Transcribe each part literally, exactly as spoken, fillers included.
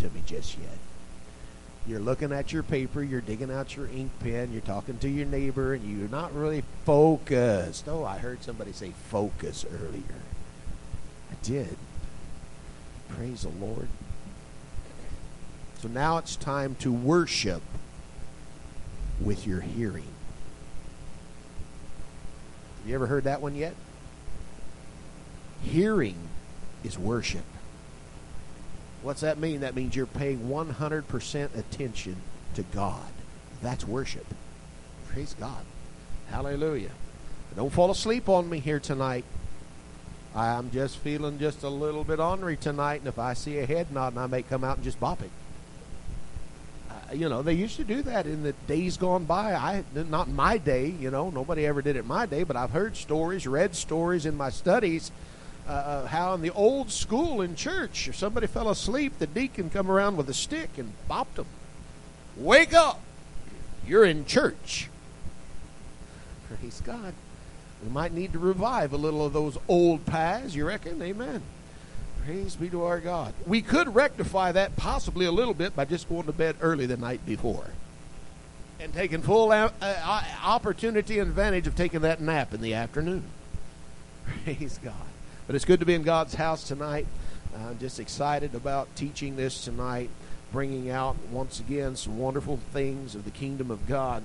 to me just yet. You're looking at your paper, you're digging out your ink pen, you're talking to your neighbor, and you're not really focused. Oh, I heard somebody say focus earlier. I did. Praise the Lord. So now it's time to worship with your hearing. Have you ever heard that one yet? Hearing is worship. What's that mean? That means you're paying one hundred percent attention to God. That's worship. Praise God. Hallelujah. Don't fall asleep on me here tonight. I'm just feeling just a little bit ornery tonight, and if I see a head nod, I may come out and just bop it. Uh, you know, they used to do that in the days gone by. I not in my day, you know, nobody ever did it in my day, but I've heard stories, read stories in my studies, uh, uh, how in the old school in church, if somebody fell asleep, the deacon come around with a stick and bopped them. Wake up! You're in church. Praise God. We might need to revive a little of those old paths, you reckon? Amen. Praise be to our God. We could rectify that possibly a little bit by just going to bed early the night before and taking full uh, opportunity and advantage of taking that nap in the afternoon. Praise God. But it's good to be in God's house tonight. I'm just excited about teaching this tonight, bringing out once again some wonderful things of the kingdom of God.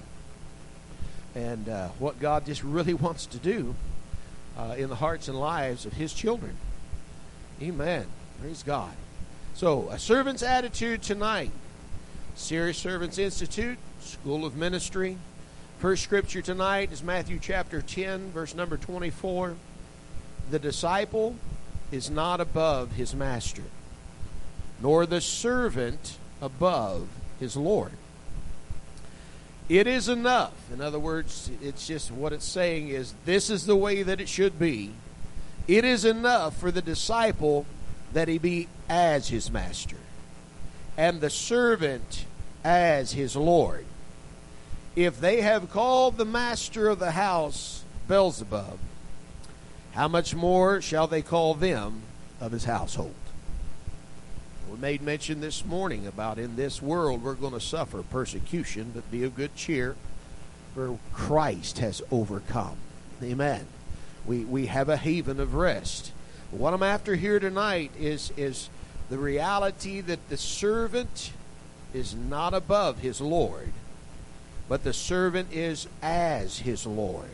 And uh, what God just really wants to do uh, in the hearts and lives of His children. Amen. Praise God. So, a servant's attitude tonight. Serious Servants Institute, School of Ministry. First scripture tonight is Matthew chapter ten, verse number twenty-four. The disciple is not above his master, nor the servant above his Lord. It is enough. In other words, it's just what it's saying is this is the way that it should be. It is enough for the disciple that he be as his master, and the servant as his Lord. If they have called the master of the house Beelzebub, how much more shall they call them of his household? We made mention this morning about in this world we're going to suffer persecution, but be of good cheer, for Christ has overcome. Amen. We we have a haven of rest. What I'm after here tonight is, is the reality that the servant is not above his Lord, but the servant is as his Lord.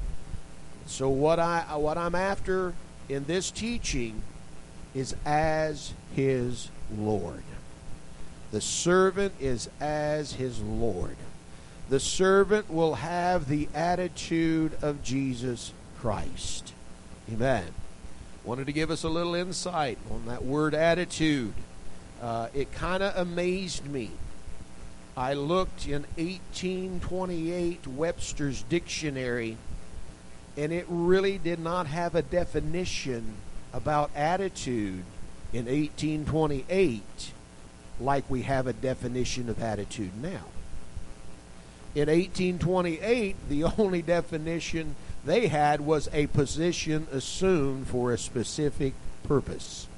So what I what I'm after in this teaching is as his Lord. The servant is as his Lord. The servant will have the attitude of Jesus Christ. Amen. Wanted to give us a little insight on that word attitude. Uh, it kind of amazed me. I looked in eighteen twenty-eight Webster's dictionary, and it really did not have a definition about attitude in eighteen twenty-eight like we have a definition of attitude now. In eighteen twenty-eight, the only definition they had was a position assumed for a specific purpose.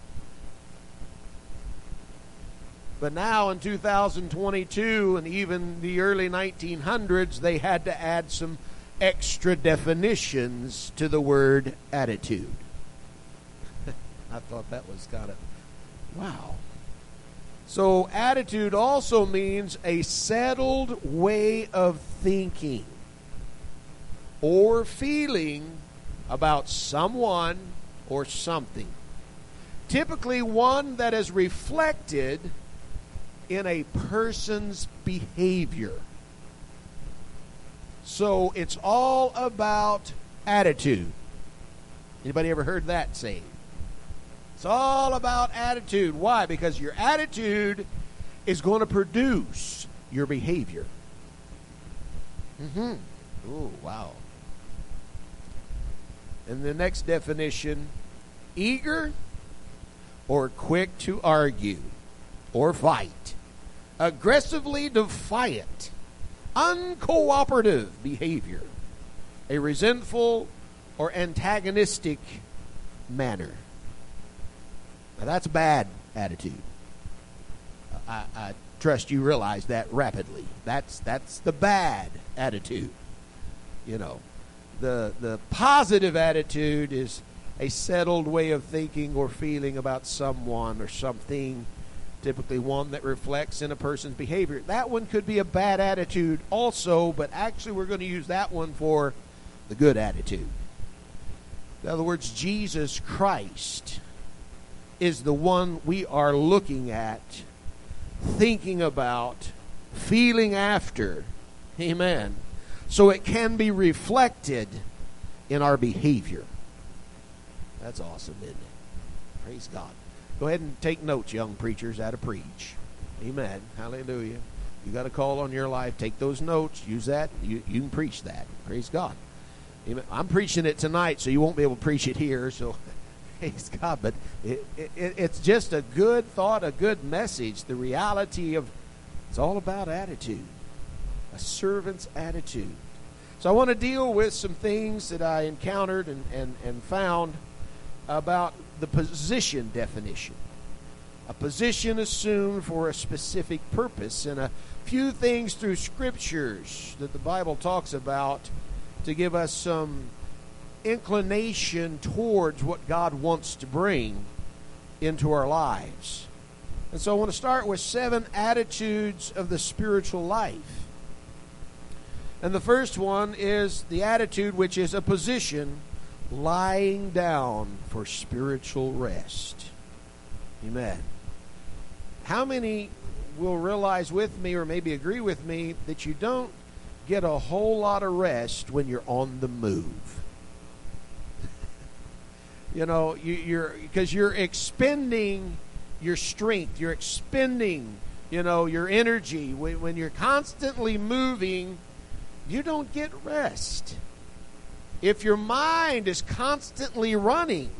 But now in two thousand twenty-two and even the early nineteen hundreds, they had to add some extra definitions to the word attitude. I thought that was kind of, wow. So attitude also means a settled way of thinking or feeling about someone or something. Typically one that is reflected in a person's behavior. So it's all about attitude. Anybody ever heard that saying? It's all about attitude. Why? Because your attitude is going to produce your behavior. Mm-hmm. Oh, wow. And the next definition, eager or quick to argue or fight, aggressively defiant, uncooperative behavior, a resentful or antagonistic manner. Now that's bad attitude. Uh, I, I trust you realize that rapidly. That's that's the bad attitude. You know, the the positive attitude is a settled way of thinking or feeling about someone or something, typically one that reflects in a person's behavior. That one could be a bad attitude also, but actually we're going to use that one for the good attitude. In other words, Jesus Christ is the one we are looking at, thinking about, feeling after. Amen. So it can be reflected in our behavior. That's awesome, isn't it? Praise God. Go ahead and take notes, young preachers, how to preach. Amen. Hallelujah. You got a call on your life. Take those notes. Use that. You, you can preach that. Praise God. Amen. I'm preaching it tonight, so you won't be able to preach it here. So, praise God. But it, it, it's just a good thought, a good message. The reality of it's all about attitude, a servant's attitude. So I want to deal with some things that I encountered and, and, and found about the position definition. A position assumed for a specific purpose, and a few things through scriptures that the Bible talks about to give us some inclination towards what God wants to bring into our lives. And so I want to start with seven attitudes of the spiritual life. And the first one is the attitude which is a position, lying down for spiritual rest. Amen. How many will realize with me, or maybe agree with me, that you don't get a whole lot of rest when you're on the move? You know, you, you're because you're expending your strength, you're expending, you know, your energy. When, when you're constantly moving, you don't get rest. If your mind is constantly running,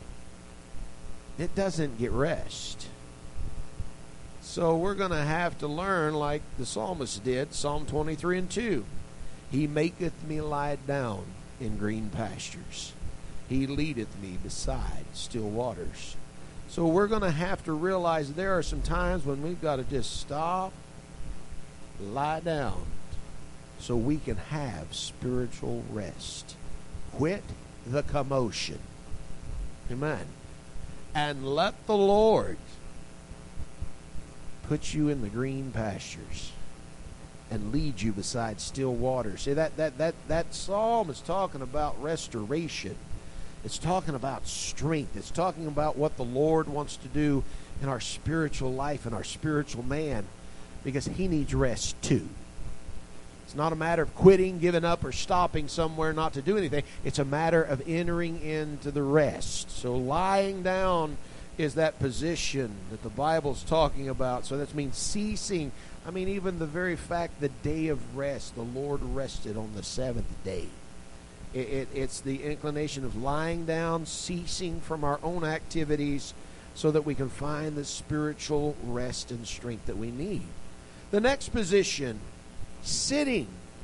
it doesn't get rest. So we're going to have to learn like the psalmist did, Psalm twenty-three and two. He maketh me lie down in green pastures. He leadeth me beside still waters. So we're going to have to realize there are some times when we've got to just stop, lie down, so we can have spiritual rest. Quit the commotion. Amen. And let the Lord put you in the green pastures and lead you beside still waters. See, that, that, that, that psalm is talking about restoration. It's talking about strength. It's talking about what the Lord wants to do in our spiritual life and our spiritual man, because he needs rest too. It's not a matter of quitting, giving up, or stopping somewhere not to do anything. It's a matter of entering into the rest. So lying down is that position that the Bible's talking about. So that means ceasing. I mean, even the very fact, the day of rest, the Lord rested on the seventh day. It, it, it's the inclination of lying down, ceasing from our own activities so that we can find the spiritual rest and strength that we need. The next position, sitting.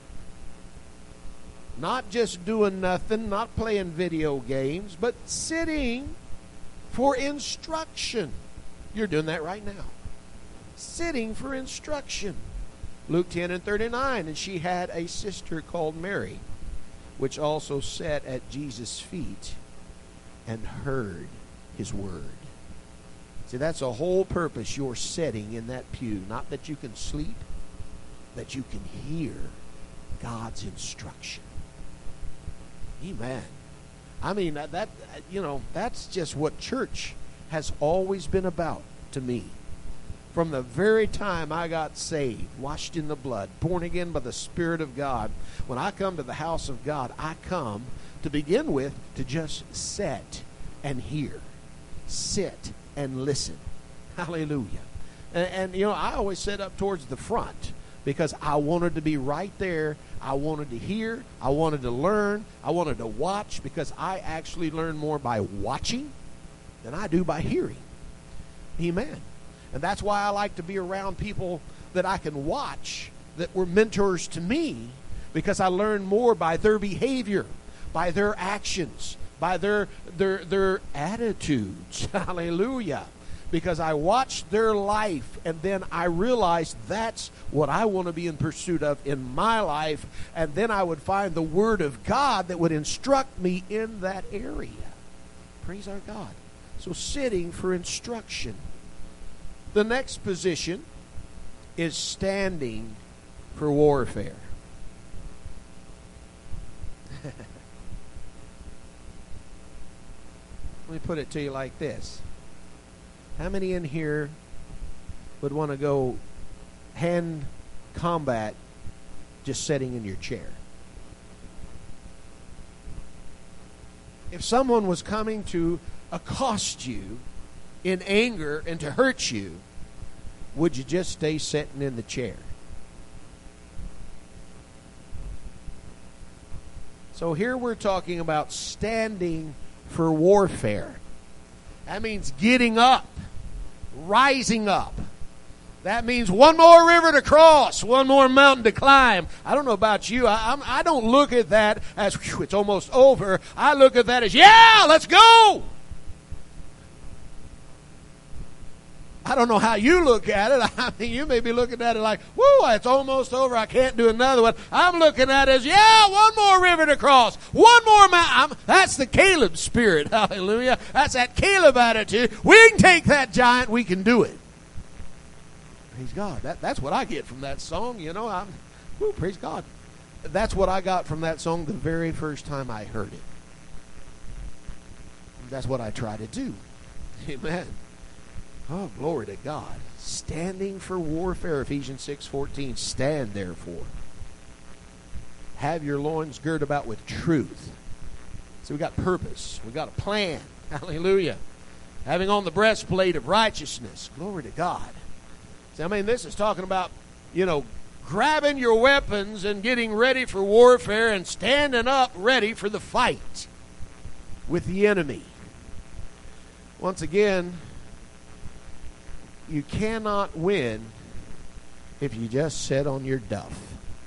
Not just doing nothing, not playing video games, but sitting for instruction. You're doing that right now. Sitting for instruction. Luke ten and thirty-nine, and she had a sister called Mary, which also sat at Jesus' feet and heard his word. See, that's the whole purpose. You're sitting in that pew. Not that you can sleep, that you can hear God's instruction. Amen. I mean, that, that you know, that's just what church has always been about to me. From the very time I got saved, washed in the blood, born again by the Spirit of God, when I come to the house of God, I come to begin with to just sit and hear. Sit and listen. Hallelujah. And, and, you know, I always sit up towards the front because I wanted to be right there. I wanted to hear. I wanted to learn. I wanted to watch, because I actually learn more by watching than I do by hearing. Amen. And that's why I like to be around people that I can watch, that were mentors to me, because I learn more by their behavior, by their actions, by their their their attitudes. Hallelujah. because I watched their life, and then I realized that's what I want to be in pursuit of in my life, and then I would find the Word of God that would instruct me in that area. Praise our God. So sitting for instruction. The next position is standing for warfare. Let me put it to you like this. How many in here would want to go hand combat just sitting in your chair? If someone was coming to accost you in anger and to hurt you, would you just stay sitting in the chair? So here we're talking about standing for warfare. That means getting up, rising up. That means one more river to cross, one more mountain to climb. I don't know about you. I, I'm, I don't look at that as, whew, it's almost over. I look at that as, yeah, let's go. I don't know how you look at it. I mean, you may be looking at it like, whoo, it's almost over. I can't do another one. I'm looking at it as, yeah, one more river to cross. One more mountain. That's the Caleb spirit. Hallelujah. That's that Caleb attitude. We can take that giant. We can do it. Praise God. That, that's what I get from that song. You know, I'm, whoo, praise God. That's what I got from that song the very first time I heard it. That's what I try to do. Amen. Oh, glory to God. Standing for warfare, Ephesians six fourteen. Stand, therefore. Have your loins girt about with truth. So we got purpose. We got a plan. Hallelujah. Having on the breastplate of righteousness. Glory to God. See, I mean, this is talking about, you know, grabbing your weapons and getting ready for warfare and standing up ready for the fight with the enemy. Once again, you cannot win if you just sit on your duff.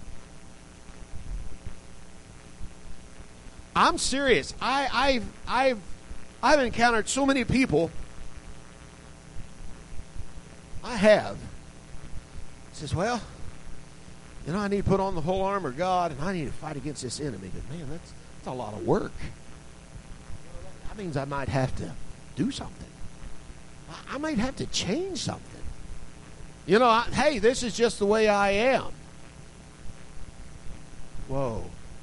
I'm serious. I, I've, I've, I've encountered so many people. I have. Says, well, you know, I need to put on the whole armor of God, and I need to fight against this enemy. But man, that's, that's a lot of work. That means I might have to do something. I might have to change something. You know, I, hey, this is just the way I am. Whoa.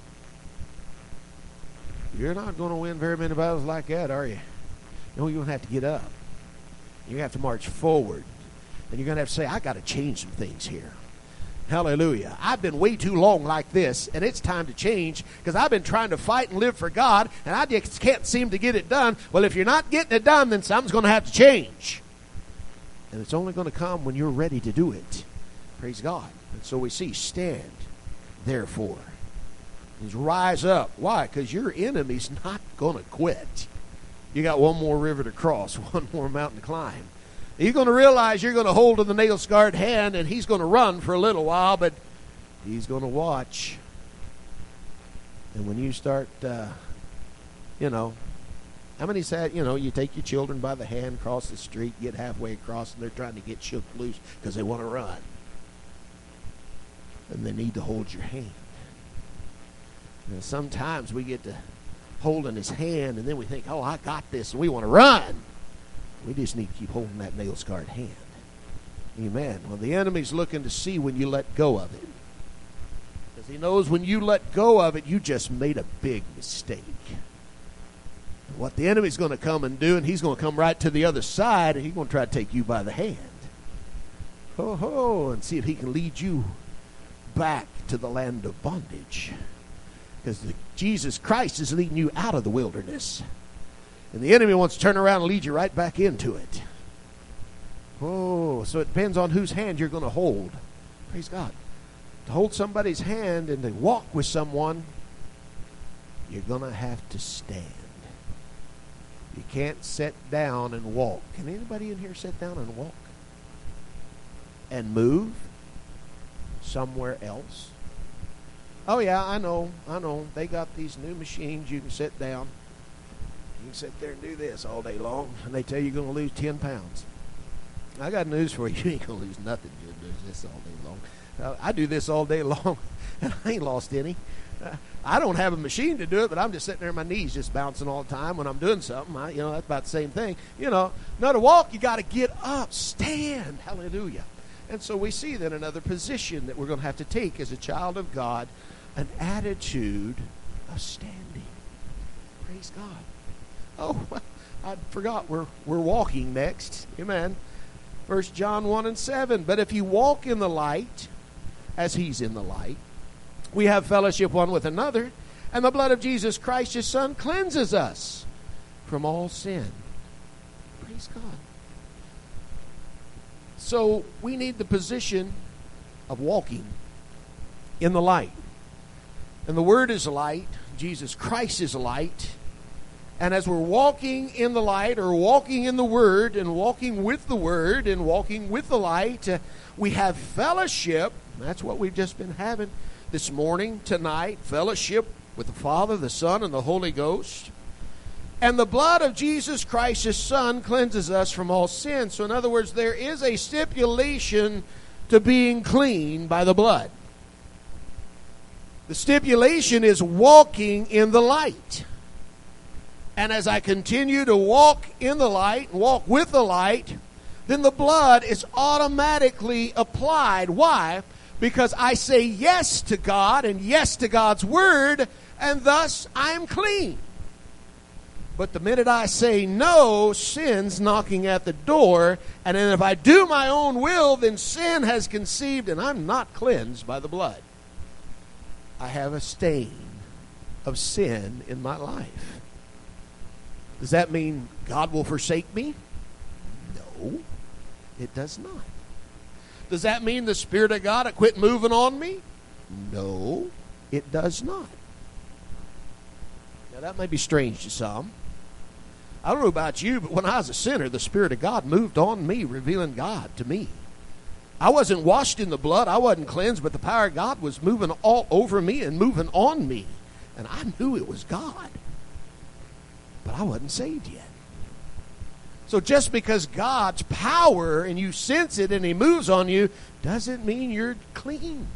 You're not going to win very many battles like that, are you? No, you're going to have to get up. You're going to have to march forward. And you're going to have to say, I got to change some things here. Hallelujah. I've been way too long like this, and it's time to change because I've been trying to fight and live for God, and I just can't seem to get it done. Well, if you're not getting it done, then something's going to have to change. And it's only going to come when you're ready to do it. Praise God. And so we see, stand, therefore. He's rise up. Why? Because your enemy's not going to quit. You got one more river to cross, one more mountain to climb. You're going to realize you're going to hold to the nail-scarred hand, and he's going to run for a little while, but he's going to watch. And when you start, uh, you know, how many said, you know, you take your children by the hand, cross the street, get halfway across, and they're trying to get shook loose because they want to run. And they need to hold your hand. And sometimes we get to holding his hand, and then we think, oh, I got this, and we want to run. We just need to keep holding that nail-scarred hand. Amen. Well, the enemy's looking to see when you let go of it. Because he knows when you let go of it, you just made a big mistake. What the enemy's going to come and do, and he's going to come right to the other side, and he's going to try to take you by the hand. Ho, ho, and see if he can lead you back to the land of bondage. Because Jesus Christ is leading you out of the wilderness. And the enemy wants to turn around and lead you right back into it. Oh, so it depends on whose hand you're going to hold. Praise God. To hold somebody's hand and to walk with someone, you're going to have to stand. You can't sit down and walk. Can anybody in here sit down and walk? And move somewhere else? Oh, yeah, I know, I know. They got these new machines. You can sit down. You can sit there and do this all day long, and they tell you you're going to lose ten pounds. I got news for you. You ain't going to lose nothing doing this all day long. Uh, I do this all day long, and I ain't lost any. Uh, I don't have a machine to do it, but I'm just sitting there, my knees just bouncing all the time when I'm doing something. I, you know, that's about the same thing. You know, now to walk, you got to get up, stand. Hallelujah. And so we see then another position that we're going to have to take as a child of God, an attitude of standing. Praise God. Oh, I forgot we're we're walking next. Amen. First John one and seven. But if you walk in the light, as he's in the light, we have fellowship one with another, and the blood of Jesus Christ, his Son, cleanses us from all sin. Praise God. So we need the position of walking in the light. And the Word is light. Jesus Christ is light. And as we're walking in the light, or walking in the Word, and walking with the Word, and walking with the light, uh, we have fellowship. That's what we've just been having this morning, tonight. Fellowship with the Father, the Son, and the Holy Ghost. And the blood of Jesus Christ, his Son, cleanses us from all sin. So in other words, there is a stipulation to being clean by the blood. The stipulation is walking in the light. And as I continue to walk in the light, walk with the light, then the blood is automatically applied. Why? Because I say yes to God and yes to God's Word, and thus I'm clean. But the minute I say no, sin's knocking at the door, and then if I do my own will, then sin has conceived, and I'm not cleansed by the blood. I have a stain of sin in my life. Does that mean God will forsake me? No, it does not. Does that mean the Spirit of God will quit moving on me? No, it does not. Now that may be strange to some. I don't know about you, but when I was a sinner, the Spirit of God moved on me, revealing God to me. I wasn't washed in the blood. I wasn't cleansed, but the power of God was moving all over me and moving on me. And I knew it was God. But I wasn't saved yet. So just because God's power and you sense it and he moves on you doesn't mean you're clean.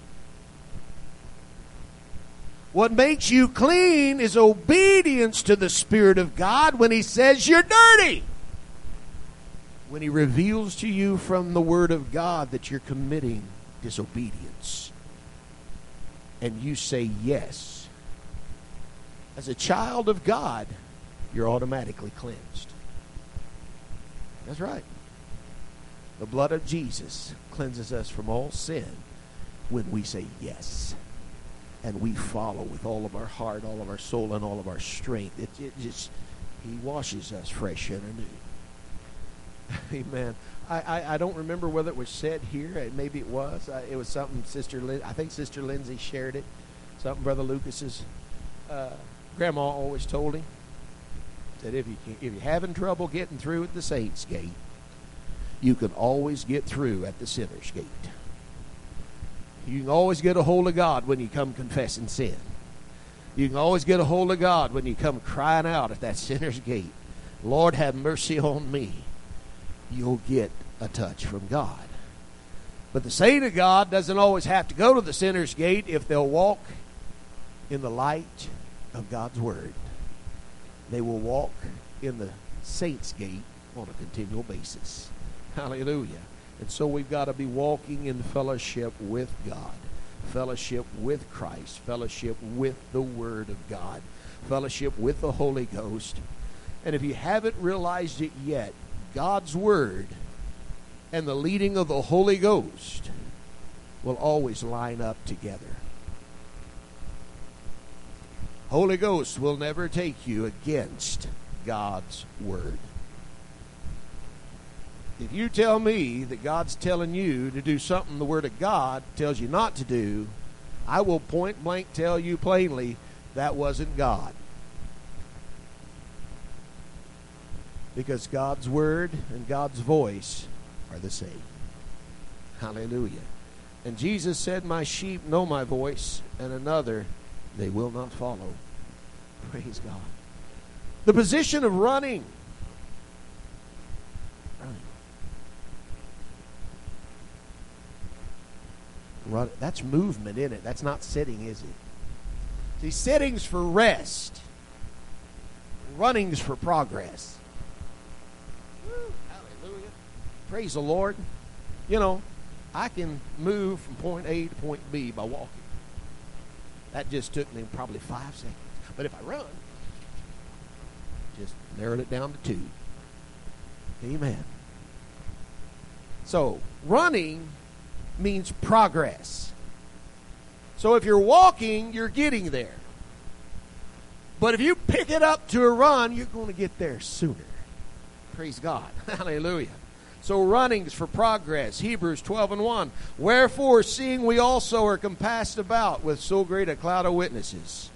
What makes you clean is obedience to the Spirit of God when he says you're dirty. When he reveals to you from the Word of God that you're committing disobedience. And you say yes. As a child of God, you're automatically cleansed. That's right. The blood of Jesus cleanses us from all sin when we say yes. And we follow with all of our heart, all of our soul, and all of our strength. It, it just, he washes us fresh and anew. Amen. I, I, I don't remember whether it was said here. Maybe it was. Uh, it was something Sister Lin- I think Sister Lindsay shared it. Something Brother Lucas's uh, grandma always told him. That if you can, if you're having trouble getting through at the saints' gate, you can always get through at the sinner's gate. You can always get a hold of God when you come confessing sin. You can always get a hold of God when you come crying out at that sinner's gate. Lord, have mercy on me. You'll get a touch from God. But the saint of God doesn't always have to go to the sinner's gate if they'll walk in the light of God's Word. They will walk in the saint's gate on a continual basis. Hallelujah. And so we've got to be walking in fellowship with God, fellowship with Christ, fellowship with the Word of God, fellowship with the Holy Ghost. And if you haven't realized it yet, God's Word and the leading of the Holy Ghost will always line up together. Holy Ghost will never take you against God's Word. If you tell me that God's telling you to do something the Word of God tells you not to do, I will point blank tell you plainly that wasn't God. Because God's Word and God's voice are the same. Hallelujah. And Jesus said, my sheep know my voice, and another they will not follow. Praise God. The position of running. Running. Run, that's movement in it. That's not sitting, is it? See, sitting's for rest. Running's for progress. Woo, hallelujah. Praise the Lord. You know, I can move from point A to point B by walking. That just took me probably five seconds. But if I run, just narrowed it down to two. Amen. So, running means progress. So if you're walking, you're getting there. But if you pick it up to a run, you're going to get there sooner. Praise God. Hallelujah. So running's for progress. Hebrews twelve and one. Wherefore, seeing we also are compassed about with so great a cloud of witnesses,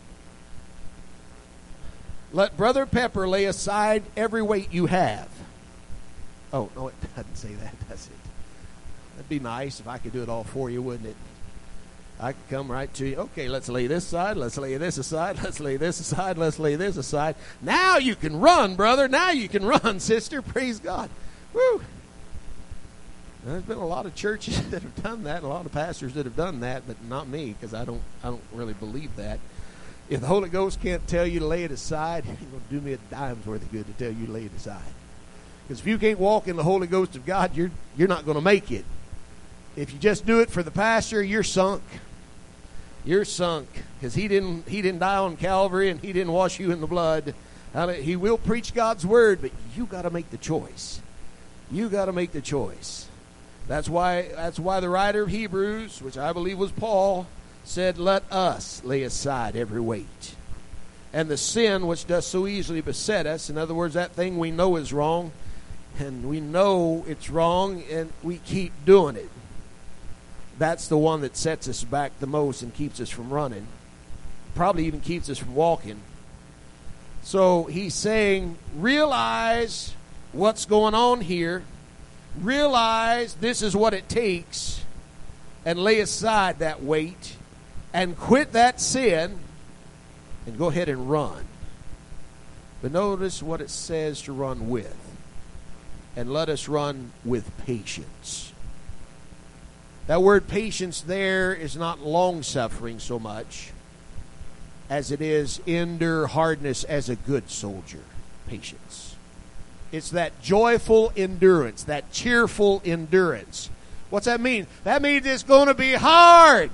let Brother Pepper lay aside every weight you have. Oh, no, it doesn't say that, does it? That'd be nice if I could do it all for you, wouldn't it? I could come right to you. Okay, let's lay this aside. Let's lay this aside. Let's lay this aside. Let's lay this aside. Now you can run, brother. Now you can run, sister. Praise God. Woo. There's been a lot of churches that have done that, a lot of pastors that have done that, but not me, because I don't, I don't really believe that. If the Holy Ghost can't tell you to lay it aside, He's going to do me a dime's worth of good to tell you to lay it aside. Because if you can't walk in the Holy Ghost of God, you're you're not going to make it. If you just do it for the pastor, you're sunk. You're sunk, because he didn't he didn't die on Calvary and he didn't wash you in the blood. He will preach God's word, but you got to make the choice. You got to make the choice. That's why that's why the writer of Hebrews, which I believe was Paul, said, "Let us lay aside every weight and the sin which does so easily beset us." In other words, that thing we know is wrong, and we know it's wrong, and we keep doing it. That's the one that sets us back the most and keeps us from running. Probably even keeps us from walking. So he's saying, realize what's going on here. Realize this is what it takes, and lay aside that weight and quit that sin and go ahead and run. But notice what it says to run with. And let us run with patience. That word patience there is not long-suffering so much as it is endure hardness as a good soldier. Patience. It's that joyful endurance, that cheerful endurance. What's that mean? That means it's going to be hard.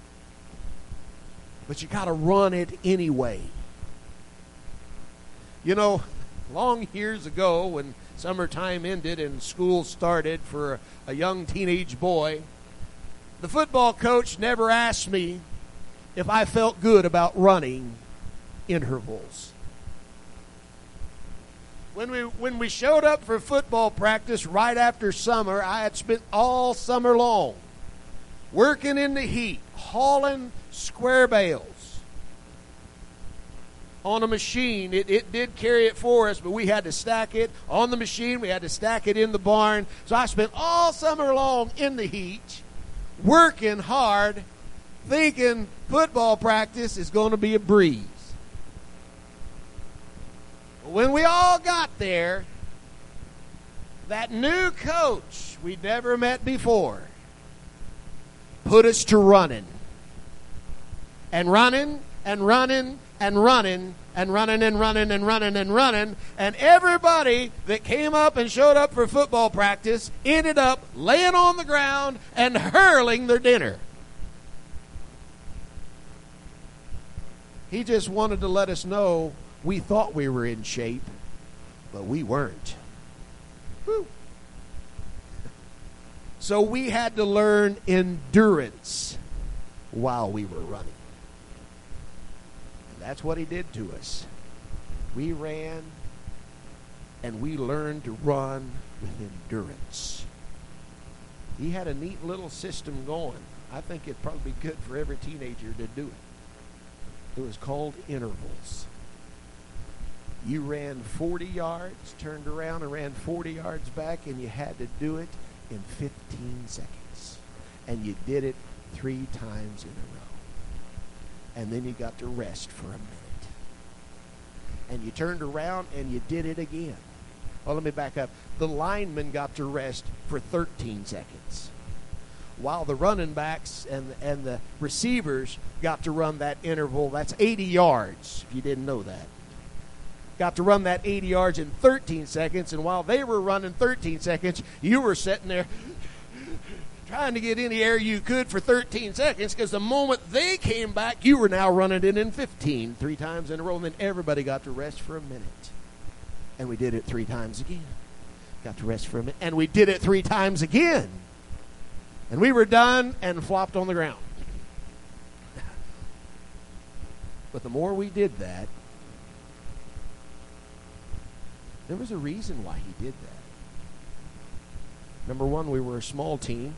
But you got to run it anyway. You know, long years ago when summertime ended and school started for a young teenage boy, the football coach never asked me if I felt good about running intervals. When we when we showed up for football practice right after summer, I had spent all summer long working in the heat, hauling square bales on a machine. It, it did carry it for us, but we had to stack it on the machine. We had to stack it in the barn. So I spent all summer long in the heat, working hard, thinking football practice is going to be a breeze. When we all got there, that new coach we'd never met before put us to running. And running, and running, and running, and running, and running, and running, and running. And everybody that came up and showed up for football practice ended up laying on the ground and hurling their dinner. He just wanted to let us know we thought we were in shape, but we weren't. Whew. So we had to learn endurance while we were running. And that's what he did to us. We ran, and we learned to run with endurance. He had a neat little system going. I think it'd probably be good for every teenager to do it. It was called intervals. You ran forty yards, turned around and ran forty yards back, and you had to do it in fifteen seconds. And you did it three times in a row. And then you got to rest for a minute. And you turned around and you did it again. Well, let me back up. The lineman got to rest for thirteen seconds. while the running backs and, and the receivers got to run that interval. That's eighty yards, if you didn't know that. Got to run that eighty yards in thirteen seconds, and while they were running thirteen seconds, you were sitting there trying to get any air you could for thirteen seconds, because the moment they came back, you were now running it in fifteen, three times in a row, and then everybody got to rest for a minute. And we did it three times again. Got to rest for a minute, and we did it three times again. And we were done and flopped on the ground. But the more we did that, there was a reason why he did that. Number one, we were a small team.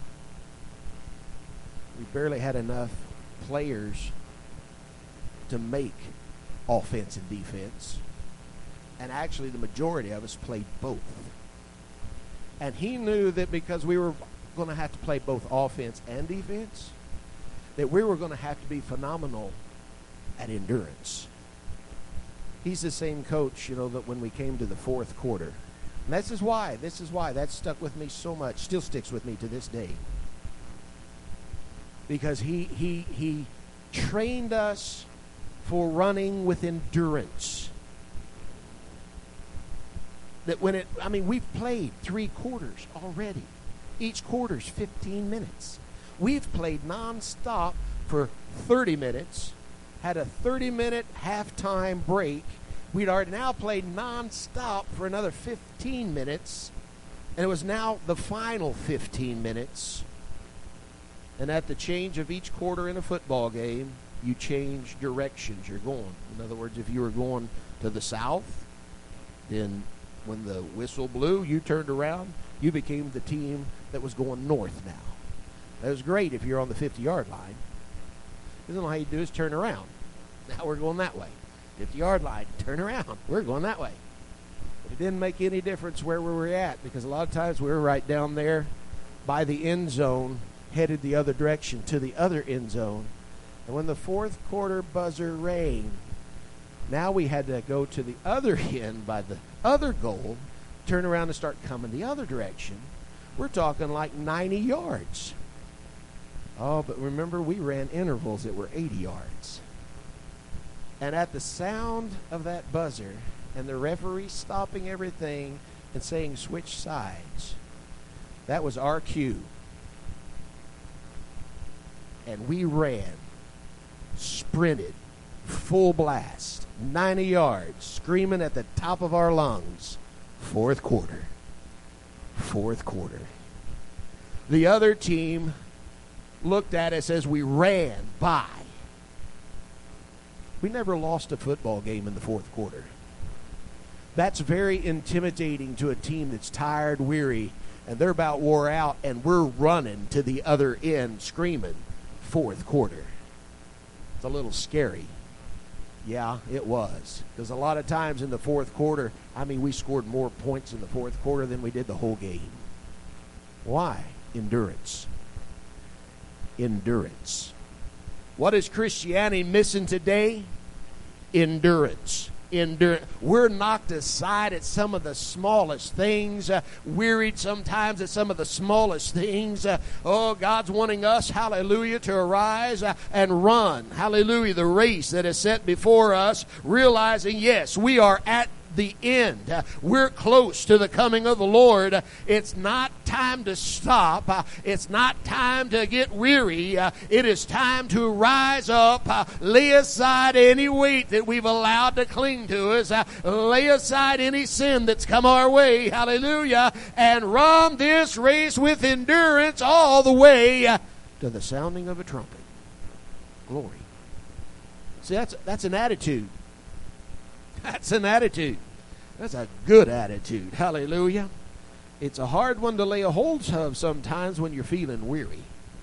We barely had enough players to make offense and defense. And actually, the majority of us played both. And he knew that because we were going to have to play both offense and defense, that we were going to have to be phenomenal at endurance. He's the same coach, you know, that when we came to the fourth quarter. And this is why, this is why that stuck with me so much, still sticks with me to this day. Because he he he trained us for running with endurance. That when it, I mean, we've played three quarters already. Each quarter's fifteen minutes. We've played nonstop for thirty minutes, had a thirty-minute halftime break. We'd already now played nonstop for another fifteen minutes, and it was now the final fifteen minutes. And at the change of each quarter in a football game, you change directions you're going. In other words, if you were going to the south, then when the whistle blew, you turned around, you became the team that was going north now. That was great if you're on the fifty-yard line. Because all you do is turn around. Now we're going that way. fifty-yard line, turn around. We're going that way. But it didn't make any difference where we were at, because a lot of times we were right down there by the end zone, headed the other direction to the other end zone. And when the fourth quarter buzzer rang, now we had to go to the other end by the other goal, turn around and start coming the other direction. We're talking like ninety yards. Oh, but remember, we ran intervals that were eighty yards. And at the sound of that buzzer and the referee stopping everything and saying switch sides, that was our cue. And we ran, sprinted, full blast, ninety yards, screaming at the top of our lungs. Fourth quarter. Fourth quarter. The other team looked at us as we ran by. We never lost a football game in the fourth quarter. That's very intimidating to a team that's tired, weary, and they're about wore out, and we're running to the other end screaming, fourth quarter. It's a little scary. Yeah, it was. Because a lot of times in the fourth quarter, I mean, we scored more points in the fourth quarter than we did the whole game. Why? Endurance. Endurance. What is Christianity missing today? Endurance. Endurance. We're knocked aside at some of the smallest things, uh, wearied sometimes at some of the smallest things. Uh, oh, God's wanting us, hallelujah, to arise uh, and run, hallelujah, the race that is set before us, realizing, yes, we are at the end. Uh, we're close to the coming of the Lord. Uh, it's not time to stop. Uh, it's not time to get weary. Uh, it is time to rise up, uh, lay aside any weight that we've allowed to cling to us, uh, lay aside any sin that's come our way, hallelujah, and run this race with endurance all the way uh, to the sounding of a trumpet. Glory. See, that's, that's an attitude. That's an attitude. That's a good attitude. Hallelujah. It's a hard one to lay a hold of sometimes when you're feeling weary.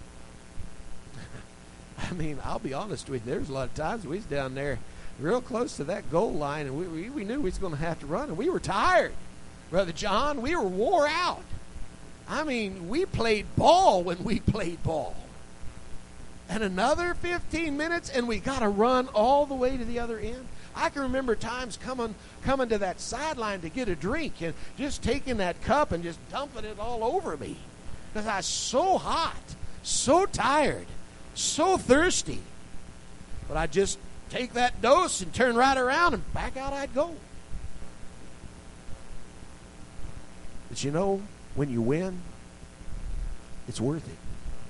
I mean, I'll be honest with you. There's a lot of times we was down there real close to that goal line, and we, we, we knew we was going to have to run, and we were tired. Brother John, we were wore out. I mean, we played ball when we played ball. And another fifteen minutes, and we got to run all the way to the other end. I can remember times coming coming to that sideline to get a drink and just taking that cup and just dumping it all over me because I was so hot. so tired, so thirsty. But I'd just take that dose and turn right around and back out I'd go. But you know, when you win, it's worth it.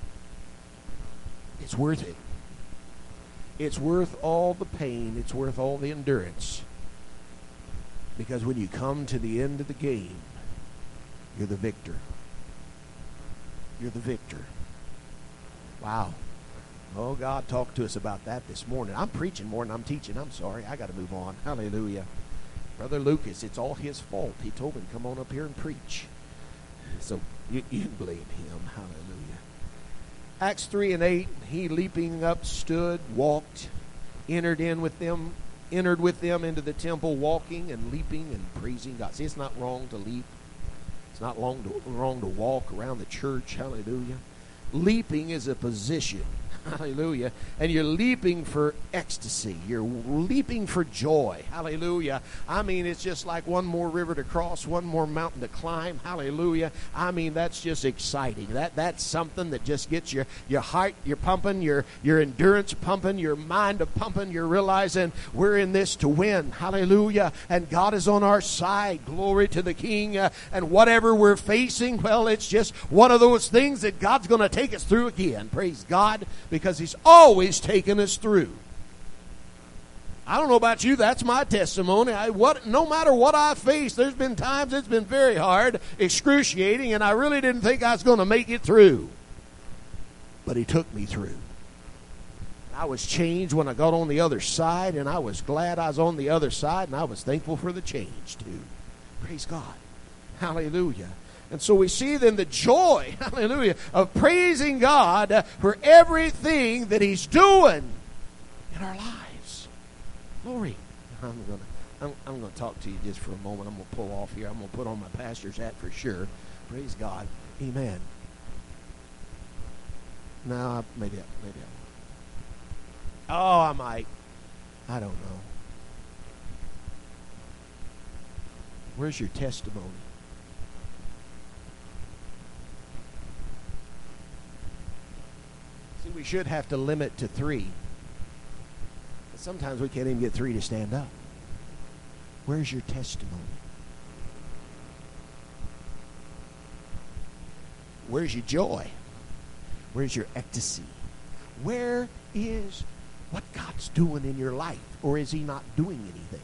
It's worth it. It's worth all the pain. It's worth all the endurance. Because when you come to the end of the game, you're the victor. You're the victor. Wow. Oh, God talked to us about that this morning. I'm preaching more than I'm teaching. I'm sorry. I got to move on. Hallelujah. Brother Lucas, it's all his fault. He told me to come on up here and preach. So you, you can blame him. Hallelujah. Acts three and eight, he leaping up stood, walked, entered in with them, entered with them into the temple, walking and leaping and praising God. See, it's not wrong to leap. It's not wrong to, wrong to walk around the church. Hallelujah. Leaping is a position. Hallelujah. And you're leaping for ecstasy. You're leaping for joy. Hallelujah. I mean, it's just like one more river to cross, one more mountain to climb. Hallelujah. I mean, that's just exciting. That that's something that just gets your, your heart, you're pumping, your, your endurance pumping, your mind pumping. You're realizing we're in this to win. Hallelujah. And God is on our side. Glory to the King. Uh, and whatever we're facing, well, it's just one of those things that God's going to take us through again. Praise God. Because he's always taken us through. I don't know about you, that's my testimony. I, what, no matter what I face, there's been times it's been very hard, excruciating, and I really didn't think I was going to make it through. But he took me through. I was changed when I got on the other side, and I was glad I was on the other side, and I was thankful for the change too. Praise God. Hallelujah. And so we see then the joy, hallelujah, of praising God for everything that he's doing in our lives. Glory. I'm going to I'm, I'm going to talk to you just for a moment. I'm going to pull off here. I'm going to put on my pastor's hat for sure. Praise God. Amen. No, maybe I, maybe I won't. Oh, I might. I don't know. Where's your testimony? See, we should have to limit to three. But sometimes we can't even get three to stand up. Where's your testimony? Where's your joy? Where's your ecstasy? Where is what God's doing in your life? Or is he not doing anything?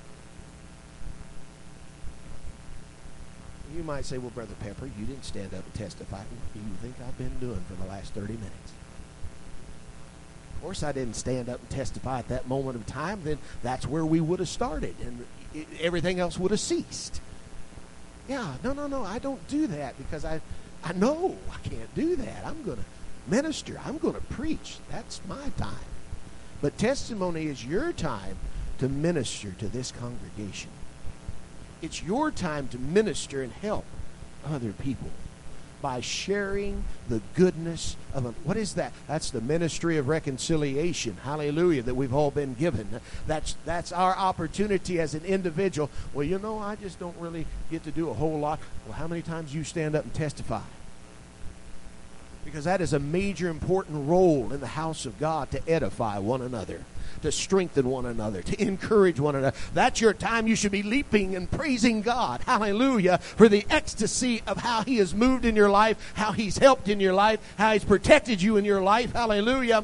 You might say, well, Brother Pepper, you didn't stand up and testify. What do you think I've been doing for the last thirty minutes? Of course, I didn't stand up and testify at that moment of time. Then that's where we would have started, and it, everything else would have ceased. Yeah, no, no, no, I don't do that because I, I know I can't do that. I'm going to minister. I'm going to preach. That's my time. But testimony is your time to minister to this congregation. It's your time to minister and help other people by sharing the goodness of a, what is that? That's the ministry of reconciliation. Hallelujah, that we've all been given. That's that's our opportunity as an individual. Well, you know, I just don't really get to do a whole lot. Well, how many times do you stand up and testify? Because that is a major important role in the house of God, to edify one another, to strengthen one another, to encourage one another. That's your time. You should be leaping and praising God. Hallelujah. For the ecstasy of how he has moved in your life, how he's helped in your life, how he's protected you in your life. Hallelujah.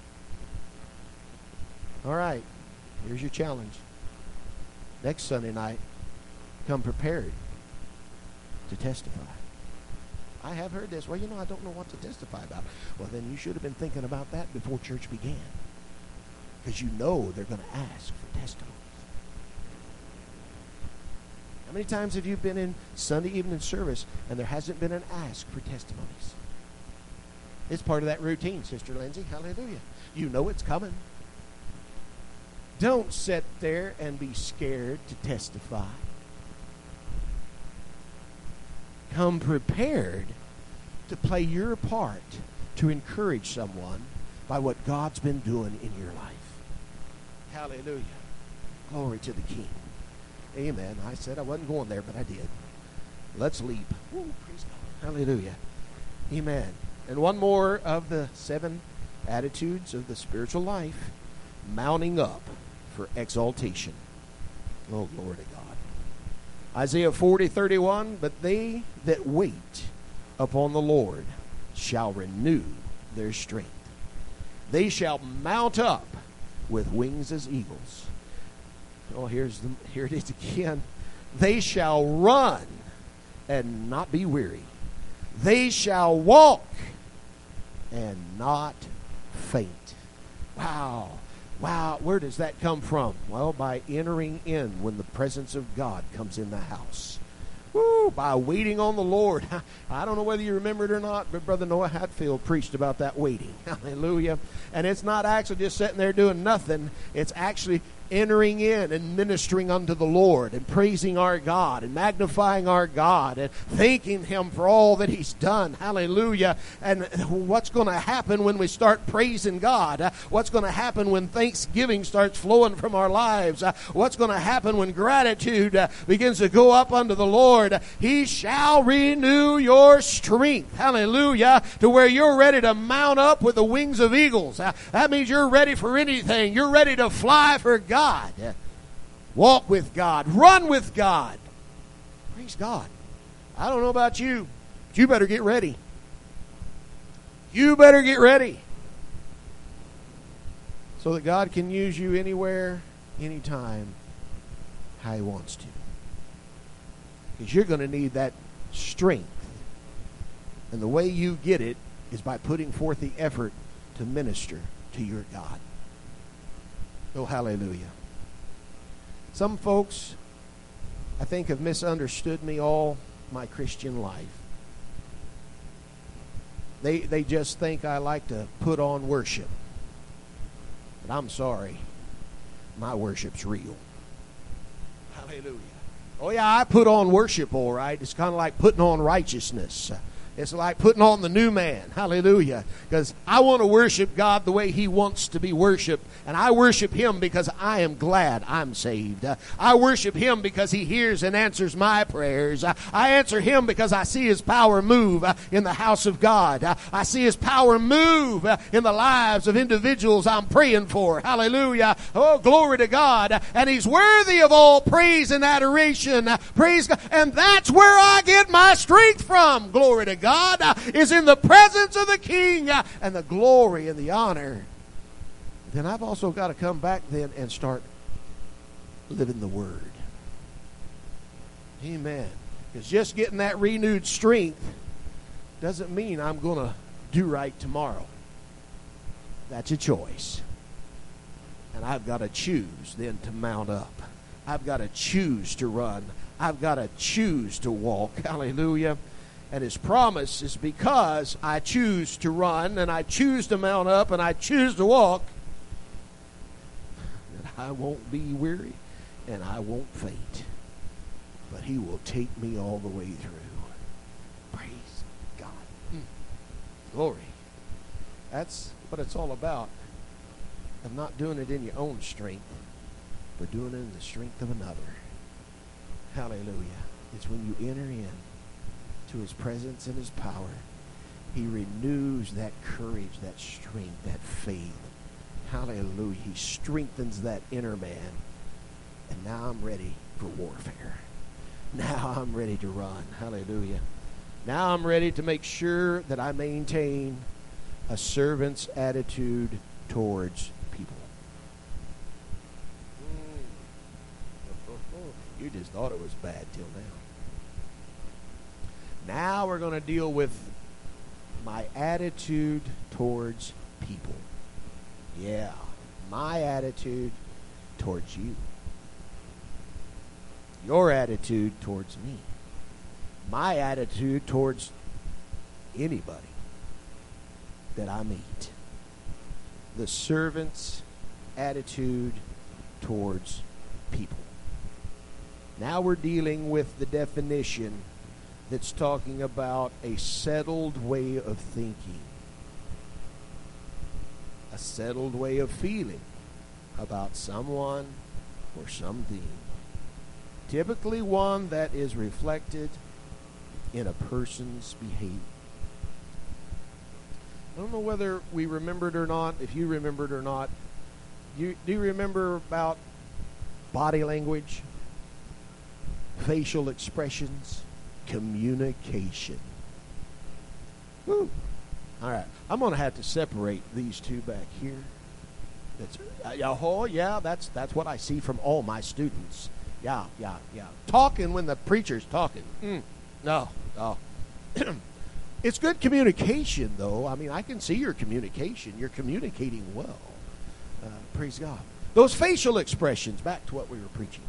All right. Here's your challenge. Next Sunday night, come prepared to testify. I have heard this. Well, you know, I don't know what to testify about. Well, then you should have been thinking about that before church began. Because you know they're going to ask for testimonies. How many times have you been in Sunday evening service and there hasn't been an ask for testimonies? It's part of that routine, Sister Lindsay. Hallelujah. You know it's coming. Don't sit there and be scared to testify. Come prepared to play your part to encourage someone by what God's been doing in your life. Hallelujah. Glory to the King. Amen. I said I wasn't going there, but I did. Let's leap. Woo, praise God. Hallelujah. Amen. And one more of the seven attitudes of the spiritual life, mounting up for exaltation. Oh, glory to God. Isaiah forty thirty-one, but they that wait upon the Lord shall renew their strength. They shall mount up with wings as eagles. Oh, here's the, here it is again. They shall run and not be weary. They shall walk and not faint. Wow. Wow. Where does that come from? Well, by entering in when the presence of God comes in the house. Woo, by waiting on the Lord. I don't know whether you remember it or not, but Brother Noah Hatfield preached about that waiting. Hallelujah. And it's not actually just sitting there doing nothing. It's actually entering in and ministering unto the Lord and praising our God and magnifying our God and thanking Him for all that He's done. Hallelujah. And what's going to happen when we start praising God? Uh, what's going to happen when thanksgiving starts flowing from our lives? Uh, what's going to happen when gratitude uh, begins to go up unto the Lord? He shall renew your strength. Hallelujah. To where you're ready to mount up with the wings of eagles. Uh, that means you're ready for anything. You're ready to fly for God. God. Walk with God. Run with God. Praise God. I don't know about you, but you better get ready. You better get ready. So that God can use you anywhere, anytime, how He wants to. Because you're going to need that strength. And the way you get it is by putting forth the effort to minister to your God. Oh, hallelujah. Some folks, I think, have misunderstood me all my Christian life. They, they just think I like to put on worship. But I'm sorry. My worship's real. Hallelujah. Oh, yeah, I put on worship, all right. It's kind of like putting on righteousness. It's like putting on the new man. Hallelujah. Because I want to worship God the way He wants to be worshiped. And I worship Him because I am glad I'm saved. Uh, I worship Him because He hears and answers my prayers. Uh, I answer Him because I see His power move uh, in the house of God. Uh, I see His power move uh, in the lives of individuals I'm praying for. Hallelujah. Oh, glory to God. And He's worthy of all praise and adoration. Uh, praise God. And that's where I get my strength from. Glory to God. God uh, is in the presence of the King uh, and the glory and the honor. Then I've also got to come back then and start living the Word. Amen. Because just getting that renewed strength doesn't mean I'm going to do right tomorrow. That's a choice. And I've got to choose then to mount up. I've got to choose to run. I've got to choose to walk. Hallelujah. And His promise is because I choose to run and I choose to mount up and I choose to walk, that I won't be weary and I won't faint. But He will take me all the way through. Praise God. Mm. Glory. That's what it's all about. Of not doing it in your own strength, but doing it in the strength of another. Hallelujah. It's when you enter in to His presence and His power, He renews that courage, that strength, that faith. Hallelujah. He strengthens that inner man. And now I'm ready for warfare. Now I'm ready to run. Hallelujah. Now I'm ready to make sure that I maintain a servant's attitude towards people. Mm. You just thought it was bad till now. Now we're going to deal with my attitude towards people. Yeah, my attitude towards you. Your attitude towards me. My attitude towards anybody that I meet. The servant's attitude towards people. Now we're dealing with the definition that's talking about a settled way of thinking, a settled way of feeling about someone or something. Typically one that is reflected in a person's behavior. I don't know whether we remembered or not, if you remembered or not. You, do you remember about body language, facial expressions, communication? Woo. All right. I'm going to have to separate these two back here. That's, uh, oh, yeah, that's, that's what I see from all my students. Yeah, yeah, yeah. Talking when the preacher's talking. Mm. No, no. It's good communication, though. I mean, I can see your communication. You're communicating well. Uh, praise God. Those facial expressions, back to what we were preaching.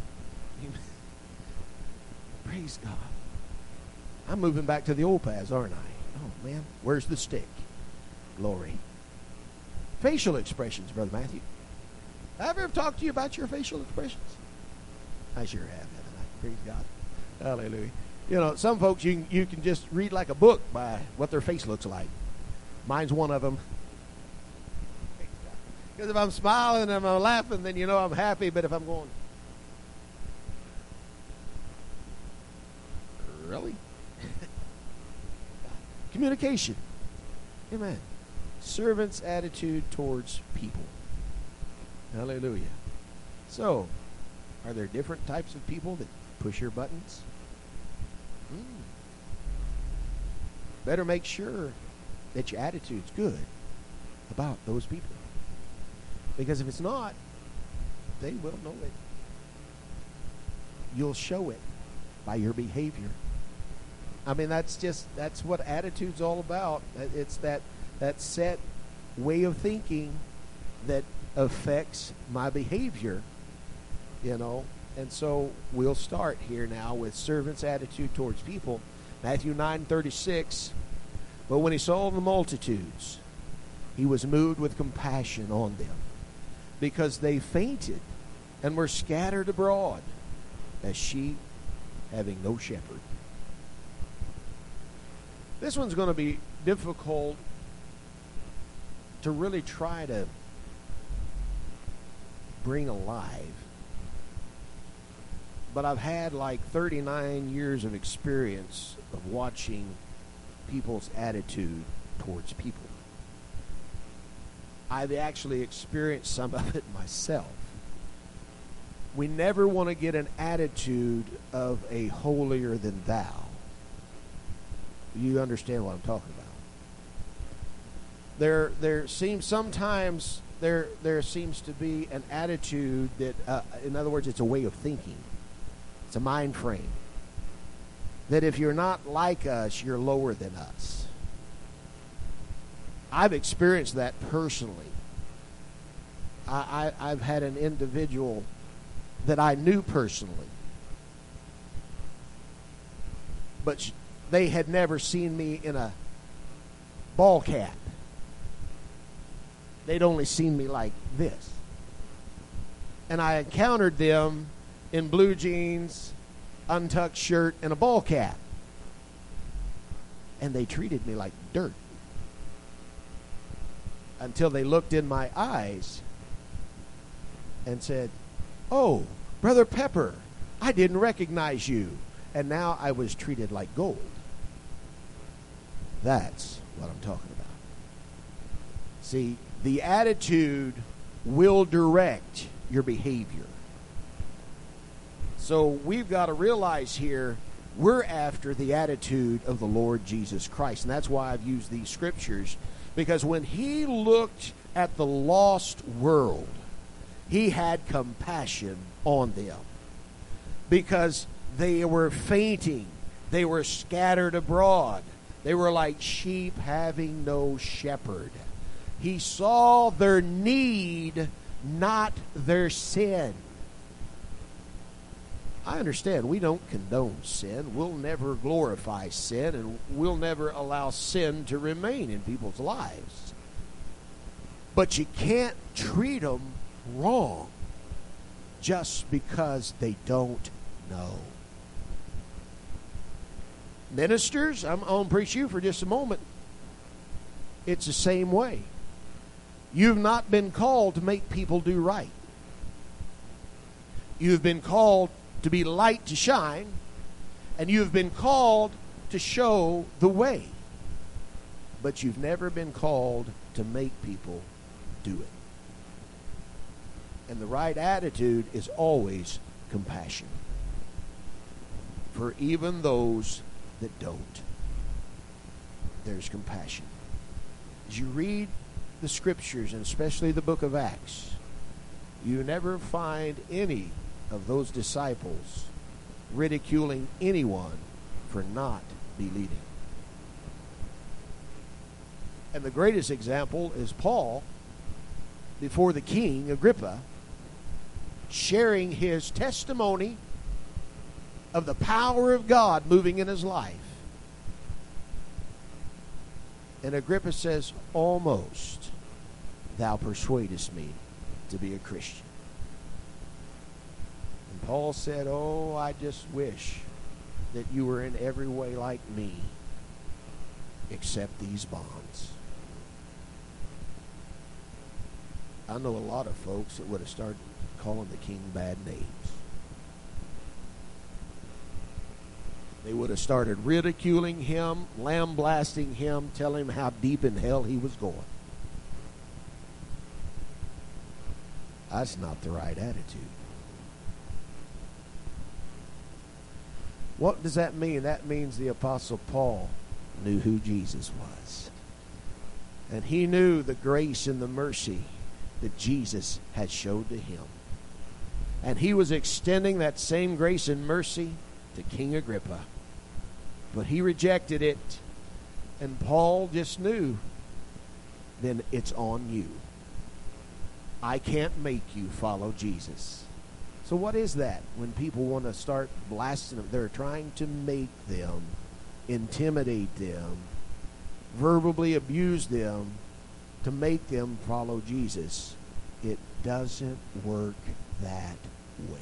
Praise God. I'm moving back to the old paths, aren't I? Oh, man. Where's the stick? Glory. Facial expressions, Brother Matthew. Have I ever talked to you about your facial expressions? I sure have, haven't I? Praise God. Hallelujah. You know, some folks you can, you can just read like a book by what their face looks like. Mine's one of them. Because if I'm smiling and I'm laughing, then you know I'm happy. But if I'm going, really? Communication. Amen. Servant's attitude towards people. Hallelujah. So, are there different types of people that push your buttons? Mm. Better make sure that your attitude's good about those people. Because if it's not, they will know it. You'll show it by your behavior. I mean, that's just, that's what attitude's all about. It's that, that set way of thinking that affects my behavior, you know. And so we'll start here now with servant's attitude towards people. Matthew nine thirty-six. But when he saw the multitudes, he was moved with compassion on them, because they fainted and were scattered abroad as sheep having no shepherd. This one's going to be difficult to really try to bring alive. But I've had like thirty-nine years of experience of watching people's attitude towards people. I've actually experienced some of it myself. We never want to get an attitude of a holier than thou. You understand what I'm talking about? There, there seems sometimes there there seems to be an attitude that, uh, in other words, it's a way of thinking. It's a mind frame. That if you're not like us, you're lower than us. I've experienced that personally. I, I, I've had an individual that I knew personally, but sh- they had never seen me in a ball cap. They'd only seen me like this. And I encountered them in blue jeans, untucked shirt, and a ball cap. And they treated me like dirt. Until they looked in my eyes and said, "Oh, Brother Pepper, I didn't recognize you." And now I was treated like gold. That's what I'm talking about. See, the attitude will direct your behavior. So we've got to realize here, we're after the attitude of the Lord Jesus Christ. And that's why I've used these scriptures. Because when he looked at the lost world, he had compassion on them. Because they were fainting. They were scattered abroad. They were like sheep having no shepherd. He saw their need, not their sin. I understand we don't condone sin. We'll never glorify sin, and we'll never allow sin to remain in people's lives. But you can't treat them wrong just because they don't know. Ministers, I'm going to preach you for just a moment. It's the same way. You've not been called to make people do right. You've been called to be light to shine, and you've been called to show the way. but you've never been called to make people do it. And the right attitude is always compassion for even those that don't. There's compassion. As you read the scriptures, and especially the book of Acts, you never find any of those disciples ridiculing anyone for not believing. And the greatest example is Paul before the king, Agrippa, sharing his testimony of the power of God moving in his life. And Agrippa says, almost thou persuadest me to be a Christian. And Paul said, oh, I just wish that you were in every way like me, except these bonds. I know a lot of folks that would have started calling the king bad names. They would have started ridiculing him, lambasting him, telling him how deep in hell he was going. That's not the right attitude. What does that mean? That means the Apostle Paul knew who Jesus was. And he knew the grace and the mercy that Jesus had showed to him. And he was extending that same grace and mercy to King Agrippa. But he rejected it. And Paul just knew, then it's on you. I can't make you follow Jesus. So what is that? When people want to start blasting them, they're trying to make them, intimidate them, verbally abuse them, to make them follow Jesus. It doesn't work that way.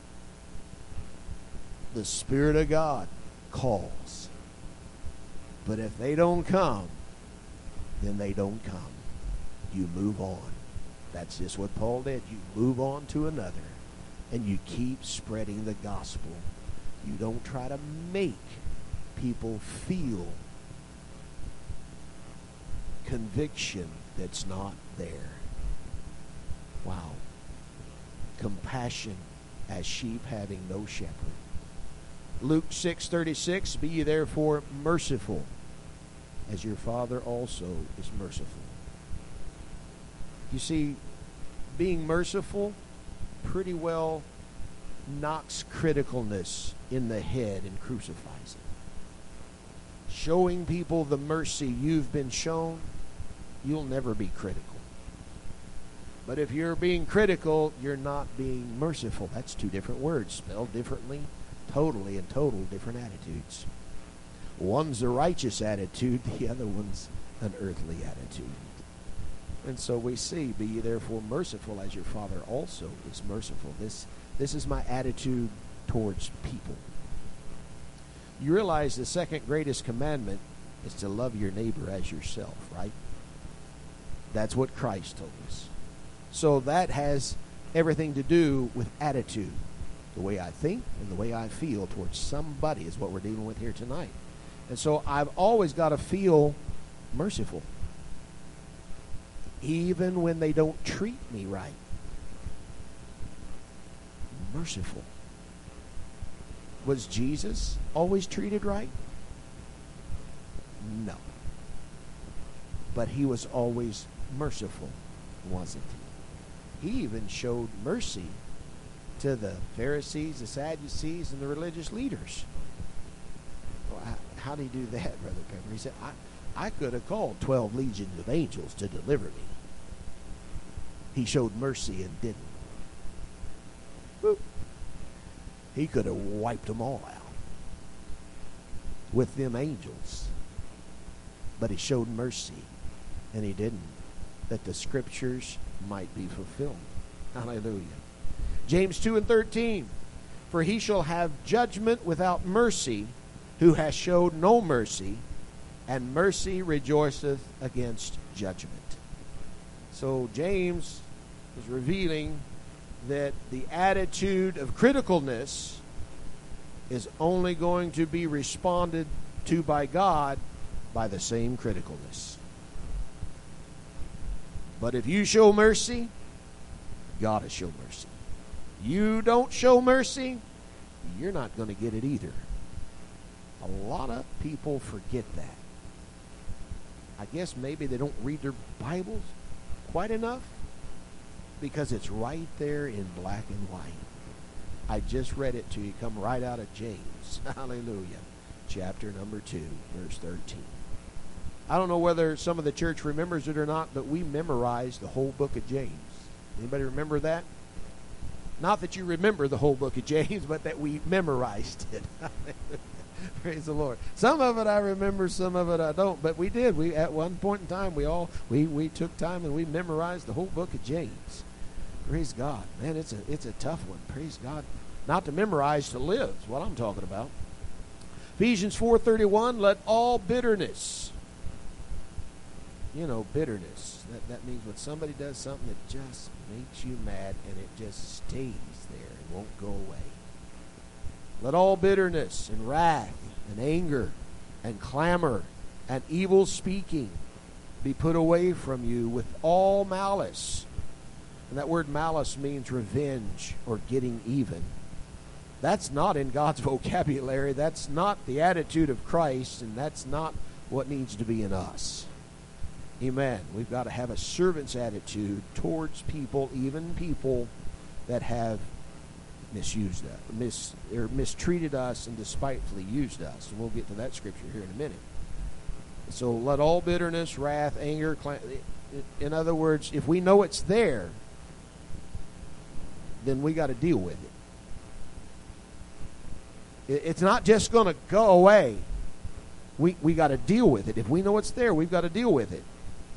The Spirit of God calls. But if they don't come, then they don't come. You move on. That's just what Paul did. You move on to another, and you keep spreading the gospel. You don't try to make people feel conviction that's not there. Wow. Compassion as sheep having no shepherd. Luke six thirty-six, be ye therefore merciful, as your Father also is merciful. You see, being merciful pretty well knocks criticalness in the head and crucifies it. Showing people the mercy you've been shown, you'll never be critical. But if you're being critical, you're not being merciful. That's two different words, spelled differently, totally and total different attitudes. One's a righteous attitude, the other one's an earthly attitude. And so we see, be ye therefore merciful as your Father also is merciful. This, this is my attitude towards people. You realize the second greatest commandment is to love your neighbor as yourself, right? That's what Christ told us. So that has everything to do with attitude. The way I think and the way I feel towards somebody is what we're dealing with here tonight. And so I've always got to feel merciful. Even when they don't treat me right. Merciful. Was Jesus always treated right? No. But he was always merciful, wasn't he? He even showed mercy to the Pharisees, the Sadducees, and the religious leaders. Well, how did he do that, Brother Pepper? He said, I, I could have called twelve legions of angels to deliver me. He showed mercy and didn't. Boop. He could have wiped them all out with them angels. But he showed mercy, and he didn't, that the scriptures might be fulfilled. Hallelujah. James two and thirteen, for he shall have judgment without mercy, who has showed no mercy, and mercy rejoiceth against judgment. So James is revealing that the attitude of criticalness is only going to be responded to by God by the same criticalness. But if you show mercy, God will show mercy. You don't show mercy, you're not going to get it either. A lot of people forget that. I guess maybe they don't read their Bibles quite enough, because it's right there in black and white. I just read it to you. Come right out of James. Hallelujah. Chapter number two, verse thirteen. I don't know whether some of the church remembers it or not, but we memorized the whole book of James. Anybody remember that? Not that you remember the whole book of James, but that we memorized it. Praise the Lord. Some of it I remember, some of it I don't, but we did. We at one point in time we all we, we took time and we memorized the whole book of James. Praise God. Man, it's a it's a tough one. Praise God. Not to memorize, to live is what I'm talking about. Ephesians four thirty-one, let all bitterness. You know, bitterness. That that means when somebody does something that just makes you mad and it just stays there and won't go away. Let all bitterness and wrath and anger and clamor and evil speaking be put away from you with all malice. And that word malice means revenge or getting even. That's not in God's vocabulary. That's not the attitude of Christ, and that's not what needs to be in us. Amen. We've got to have a servant's attitude towards people, even people that have misused us, mis, or mistreated us and despitefully used us. And we'll get to that scripture here in a minute. So let all bitterness, wrath, anger, clam- in other words, if we know it's there, then we got to deal with it. It's not just going to go away. We we got to deal with it. If we know it's there, we've got to deal with it.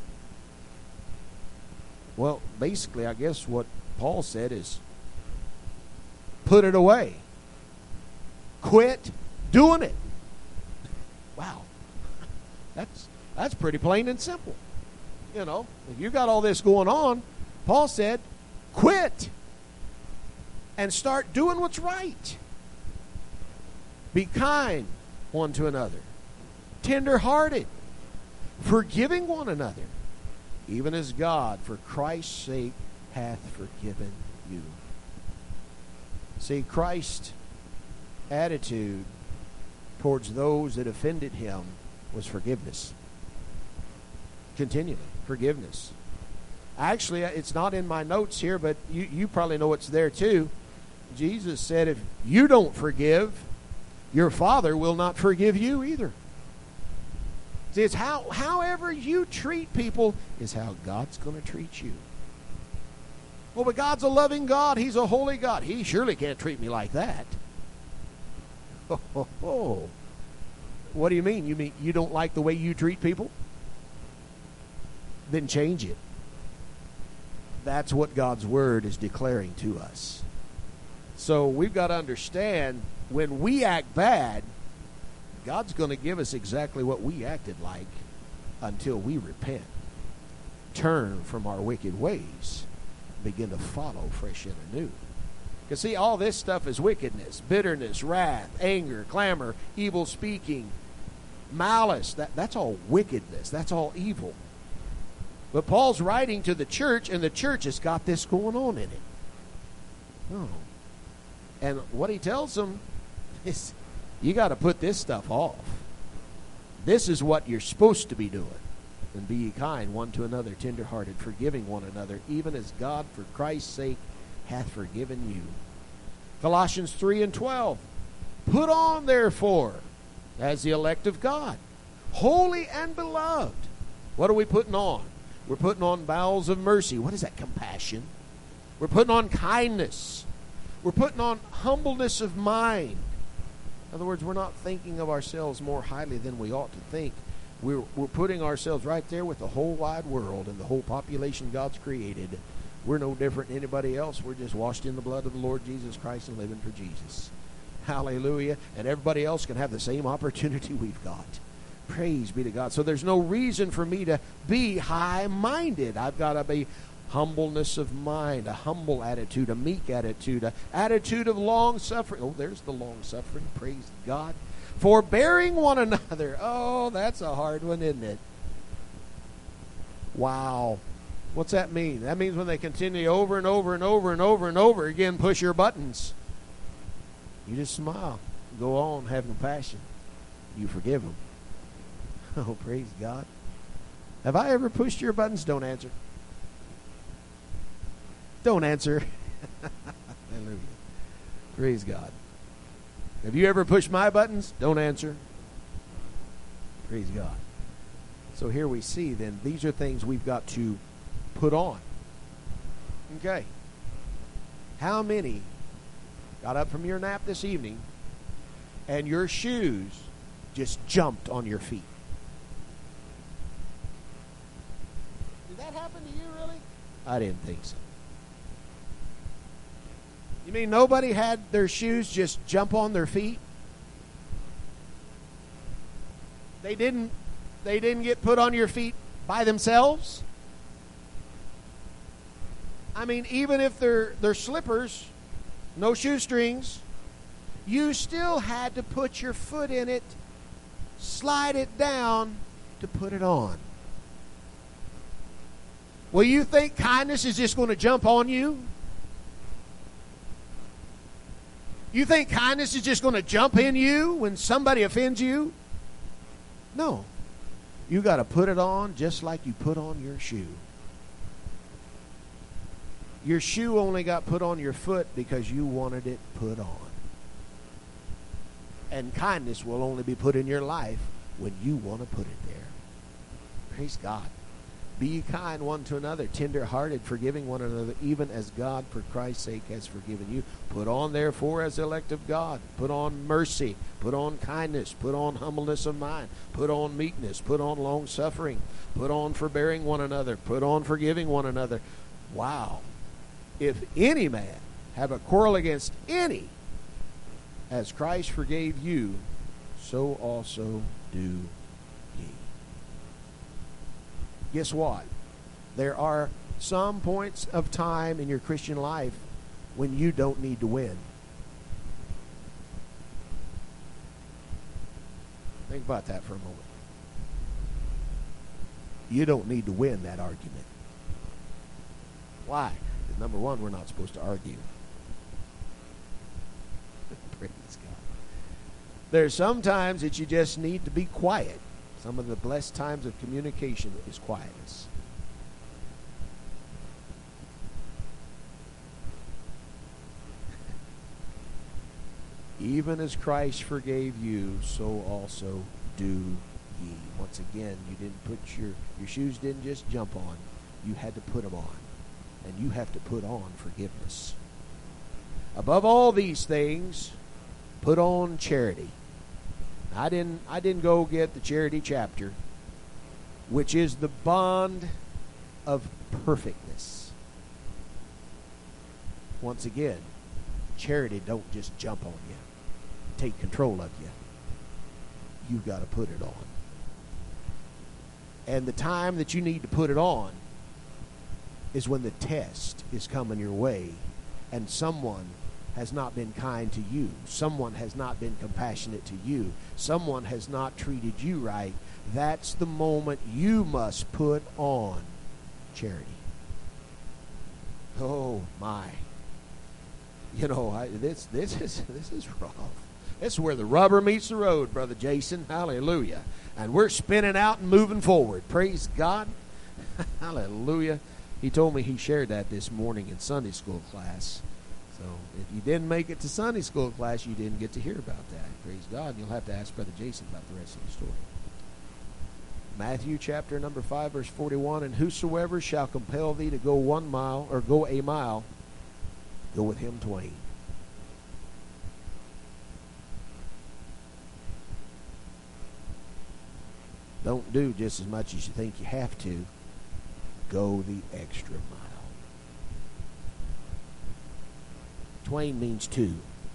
Well, basically, I guess what Paul said is, put it away. Quit doing it. Wow. That's that's pretty plain and simple. You know, if you got all this going on, Paul said, quit and start doing what's right. Be kind one to another, tender-hearted, forgiving one another, even as God, for Christ's sake, hath forgiven you. See, Christ's attitude towards those that offended him was forgiveness. Continually, forgiveness. Actually, it's not in my notes here, but you, you probably know it's there too. Jesus said, if you don't forgive, your Father will not forgive you either. See, it's how, however you treat people is how God's going to treat you. Well, but God's a loving God. He's a holy God. He surely can't treat me like that. Oh, oh, oh. What do you mean? You mean you don't like the way you treat people? Then change it. That's what God's Word is declaring to us. So we've got to understand, when we act bad, God's going to give us exactly what we acted like until we repent, turn from our wicked ways, begin to follow fresh and anew. Because see, all this stuff is wickedness, bitterness, wrath, anger, clamor, evil speaking, malice. That, that's all wickedness. That's all evil. But Paul's writing to the church, and the church has got this going on in it. Oh. And what he tells them is, you got to put this stuff off. This is what you're supposed to be doing. And be ye kind one to another, tenderhearted, forgiving one another, even as God for Christ's sake hath forgiven you. Colossians three and twelve. Put on, therefore, as the elect of God, holy and beloved. What are we putting on? We're putting on bowels of mercy. What is that? Compassion. We're putting on kindness. We're putting on humbleness of mind. In other words, we're not thinking of ourselves more highly than we ought to think. We're, we're putting ourselves right there with the whole wide world and the whole population God's created. We're no different than anybody else. We're just washed in the blood of the Lord Jesus Christ and living for Jesus. Hallelujah. And everybody else can have the same opportunity we've got. Praise be to God. So there's no reason for me to be high-minded. I've got to be humbleness of mind, a humble attitude, a meek attitude, an attitude of long-suffering. Oh, there's the long-suffering. Praise God. Forbearing one another. Oh, that's a hard one, isn't it? Wow. What's that mean? That means when they continue over and over and over and over and over again, push your buttons. You just smile. Go on, have compassion. You forgive them. Oh, praise God. Have I ever pushed your buttons? Don't answer. Don't answer. Hallelujah. Praise God. Have you ever pushed my buttons? Don't answer. Praise God. So here we see then, these are things we've got to put on. Okay. How many got up from your nap this evening and your shoes just jumped on your feet? Did that happen to you, really? I didn't think so. You mean nobody had their shoes just jump on their feet? They didn't they didn't get put on your feet by themselves? I mean, even if they're they're slippers, no shoestrings, you still had to put your foot in it, slide it down to put it on. Well, you think kindness is just going to jump on you? You think kindness is just going to jump in you when somebody offends you? No. You got to put it on just like you put on your shoe. Your shoe only got put on your foot because you wanted it put on. And kindness will only be put in your life when you want to put it there. Praise God. Be ye kind one to another, tender-hearted, forgiving one another, even as God, for Christ's sake, has forgiven you. Put on, therefore, as elect of God, put on mercy, put on kindness, put on humbleness of mind, put on meekness, put on long-suffering, put on forbearing one another, put on forgiving one another. Wow. If any man have a quarrel against any, as Christ forgave you, so also do ye. Guess what? There are some points of time in your Christian life when you don't need to win. Think about that for a moment. You don't need to win that argument. Why? Because number one, we're not supposed to argue. Praise God. There's some times that you just need to be quiet. Some of the blessed times of communication is quietness. Even as Christ forgave you, so also do ye. Once again, you didn't put your, your shoes didn't just jump on. You had to put them on. And you have to put on forgiveness. Above all these things, put on charity. I didn't I didn't go get the charity chapter, which is the bond of perfectness. Once again, charity don't just jump on you, take control of you. You've got to put it on. And the time that you need to put it on is when the test is coming your way and someone has not been kind to you. Someone has not been compassionate to you. Someone has not treated you right. That's the moment you must put on charity. Oh my. You know, I, this this is this is rough. This is where the rubber meets the road, Brother Jason. Hallelujah. And we're spinning out and moving forward. Praise God. Hallelujah. He told me he shared that this morning in Sunday school class. So if you didn't make it to Sunday school class, you didn't get to hear about that. Praise God. You'll have to ask Brother Jason about the rest of the story. Matthew chapter number five, verse forty-one, and whosoever shall compel thee to go one mile, or go a mile, go with him twain. Don't do just as much as you think you have to. Go the extra mile. Twain means two.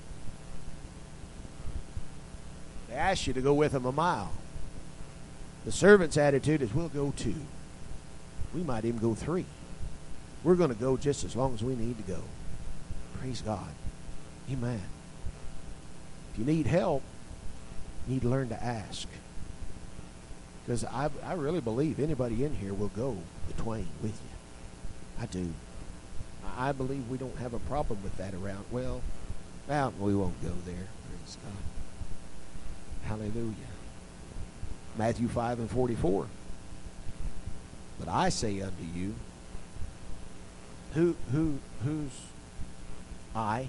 They ask you to go with them a mile. The servant's attitude is, we'll go two. We might even go three. We're going to go just as long as we need to go. Praise God. Amen. If you need help, You need to learn to ask. Because I, I really believe anybody in here will go the twain with you. I do. I believe we don't have a problem with that around. Well, well, we won't go there. Praise God. Hallelujah. Matthew five and forty-four. But I say unto you, who, who, who's I?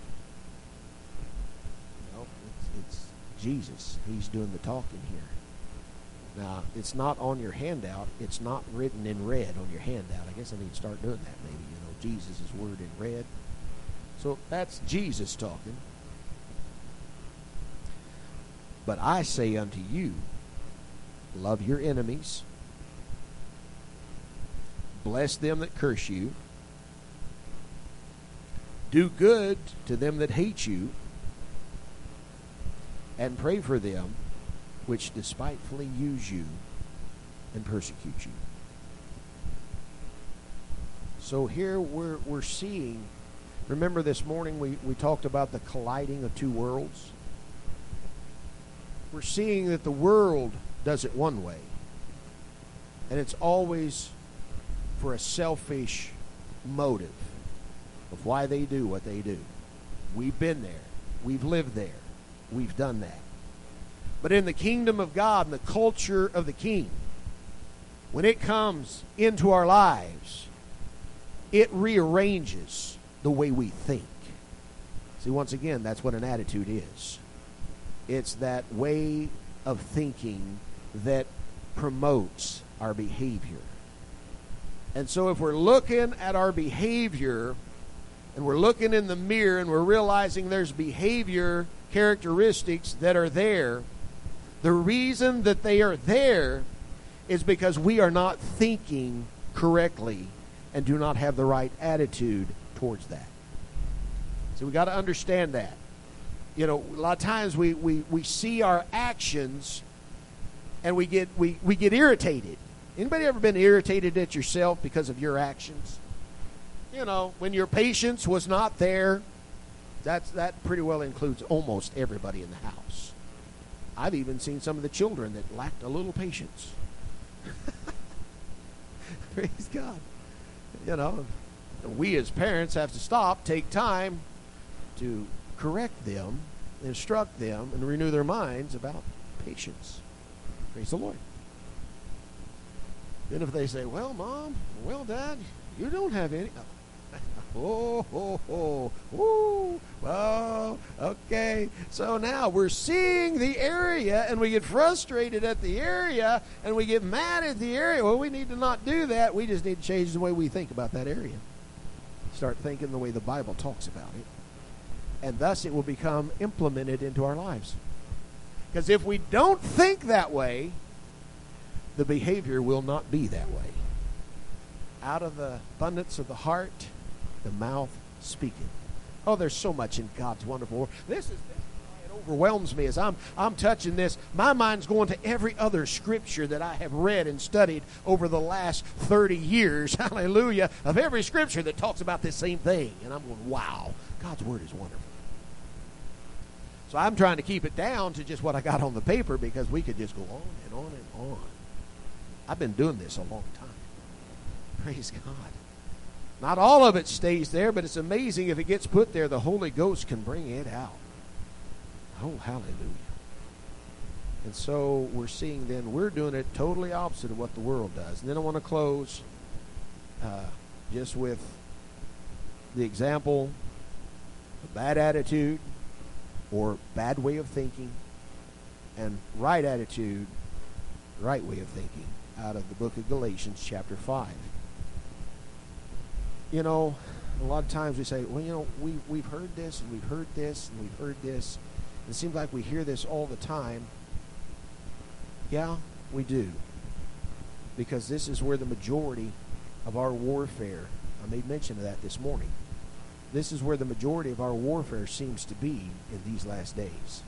Well, it's, it's Jesus. He's doing the talking here. Now, it's not on your handout. It's not written in red on your handout. I guess I need to start doing that maybe, you know, Jesus' word in red. So that's Jesus talking. But I say unto you, love your enemies, bless them that curse you, do good to them that hate you, and pray for them which despitefully use you and persecute you. So here we're we're seeing, remember this morning we, we talked about the colliding of two worlds? We're seeing that the world does it one way. And it's always for a selfish motive of why they do what they do. We've been there. We've lived there. We've done that. But in the kingdom of God and the culture of the King, when it comes into our lives, it rearranges the way we think. See, once again, that's what an attitude is. It's that way of thinking that promotes our behavior. And so if we're looking at our behavior and we're looking in the mirror and we're realizing there's behavior characteristics that are there, the reason that they are there is because we are not thinking correctly and do not have the right attitude towards that. So we got to understand that. You know, a lot of times we, we, we see our actions and we get we, we get irritated. Anybody ever been irritated at yourself because of your actions? You know, when your patience was not there, that's that pretty well includes almost everybody in the house. I've even seen some of the children that lacked a little patience. Praise God. You know, we as parents have to stop, take time to correct them, instruct them, and renew their minds about patience. Praise the Lord. Then if they say, well, Mom, well, Dad, you don't have any... Oh, oh, oh, oh, oh, okay. So now we're seeing the area and we get frustrated at the area and we get mad at the area. Well, we need to not do that. We just need to change the way we think about that area. Start thinking the way the Bible talks about it. And thus it will become implemented into our lives. Because if we don't think that way, the behavior will not be that way. Out of the abundance of the heart, the mouth speaketh. Oh, there's so much in God's wonderful word. This is, this is why it overwhelms me as I'm I'm touching this. My mind's going to every other scripture that I have read and studied over the last thirty years. Hallelujah. Of every scripture that talks about this same thing. And I'm going, wow, God's word is wonderful. So I'm trying to keep it down to just what I got on the paper because we could just go on and on and on. I've been doing this a long time. Praise God. Not all of it stays there, but it's amazing if it gets put there, the Holy Ghost can bring it out. Oh, hallelujah. And so we're seeing then, we're doing it totally opposite of what the world does. And then I want to close uh, just with the example of bad attitude or bad way of thinking and right attitude, right way of thinking out of the book of Galatians chapter five. You know, a lot of times we say, well, you know, we, we've heard this, and we've heard this, and we've heard this. It seems like we hear this all the time. Yeah, we do. Because this is where the majority of our warfare, I made mention of that this morning. This is where the majority of our warfare seems to be in these last days.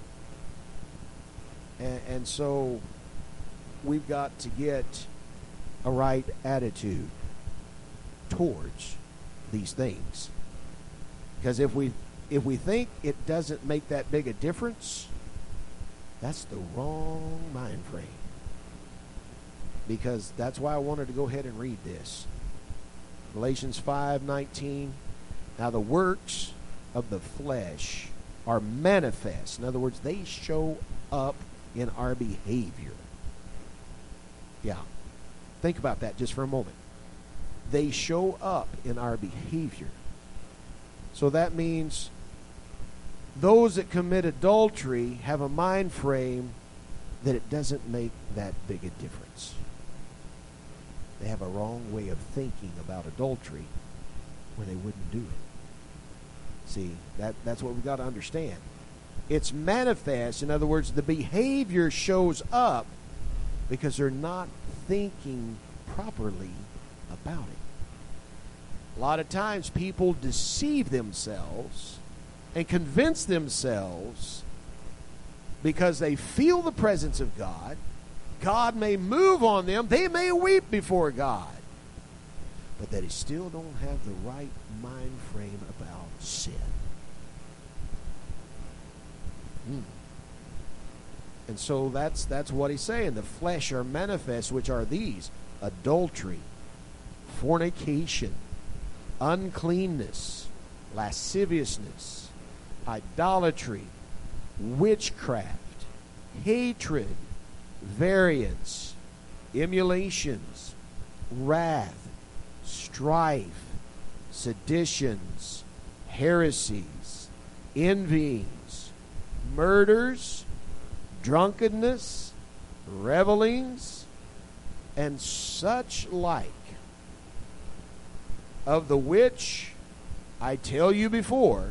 And, and so we've got to get a right attitude towards these things. Because if we if we think it doesn't make that big a difference, That's the wrong mind frame. Because that's why I wanted to go ahead and read this. Galatians five nineteen. Now the works of the flesh are manifest. In other words, they show up in our behavior. Yeah. Think about that just for a moment. They show up in our behavior. So that means those that commit adultery have a mind frame that it doesn't make that big a difference. They have a wrong way of thinking about adultery when they wouldn't do it. See, that, that's what we've got to understand. It's manifest. In other words, the behavior shows up because they're not thinking properly about it. A lot of times people deceive themselves and convince themselves because they feel the presence of God. God may move on them. They may weep before God. But that they still don't have the right mind frame about sin. Hmm. And so that's that's what he's saying. The flesh are manifest, which are these: adultery, fornication, uncleanness, lasciviousness, idolatry, witchcraft, hatred, variance, emulations, wrath, strife, seditions, heresies, envyings, murders, drunkenness, revelings, and such like, of the which I tell you before,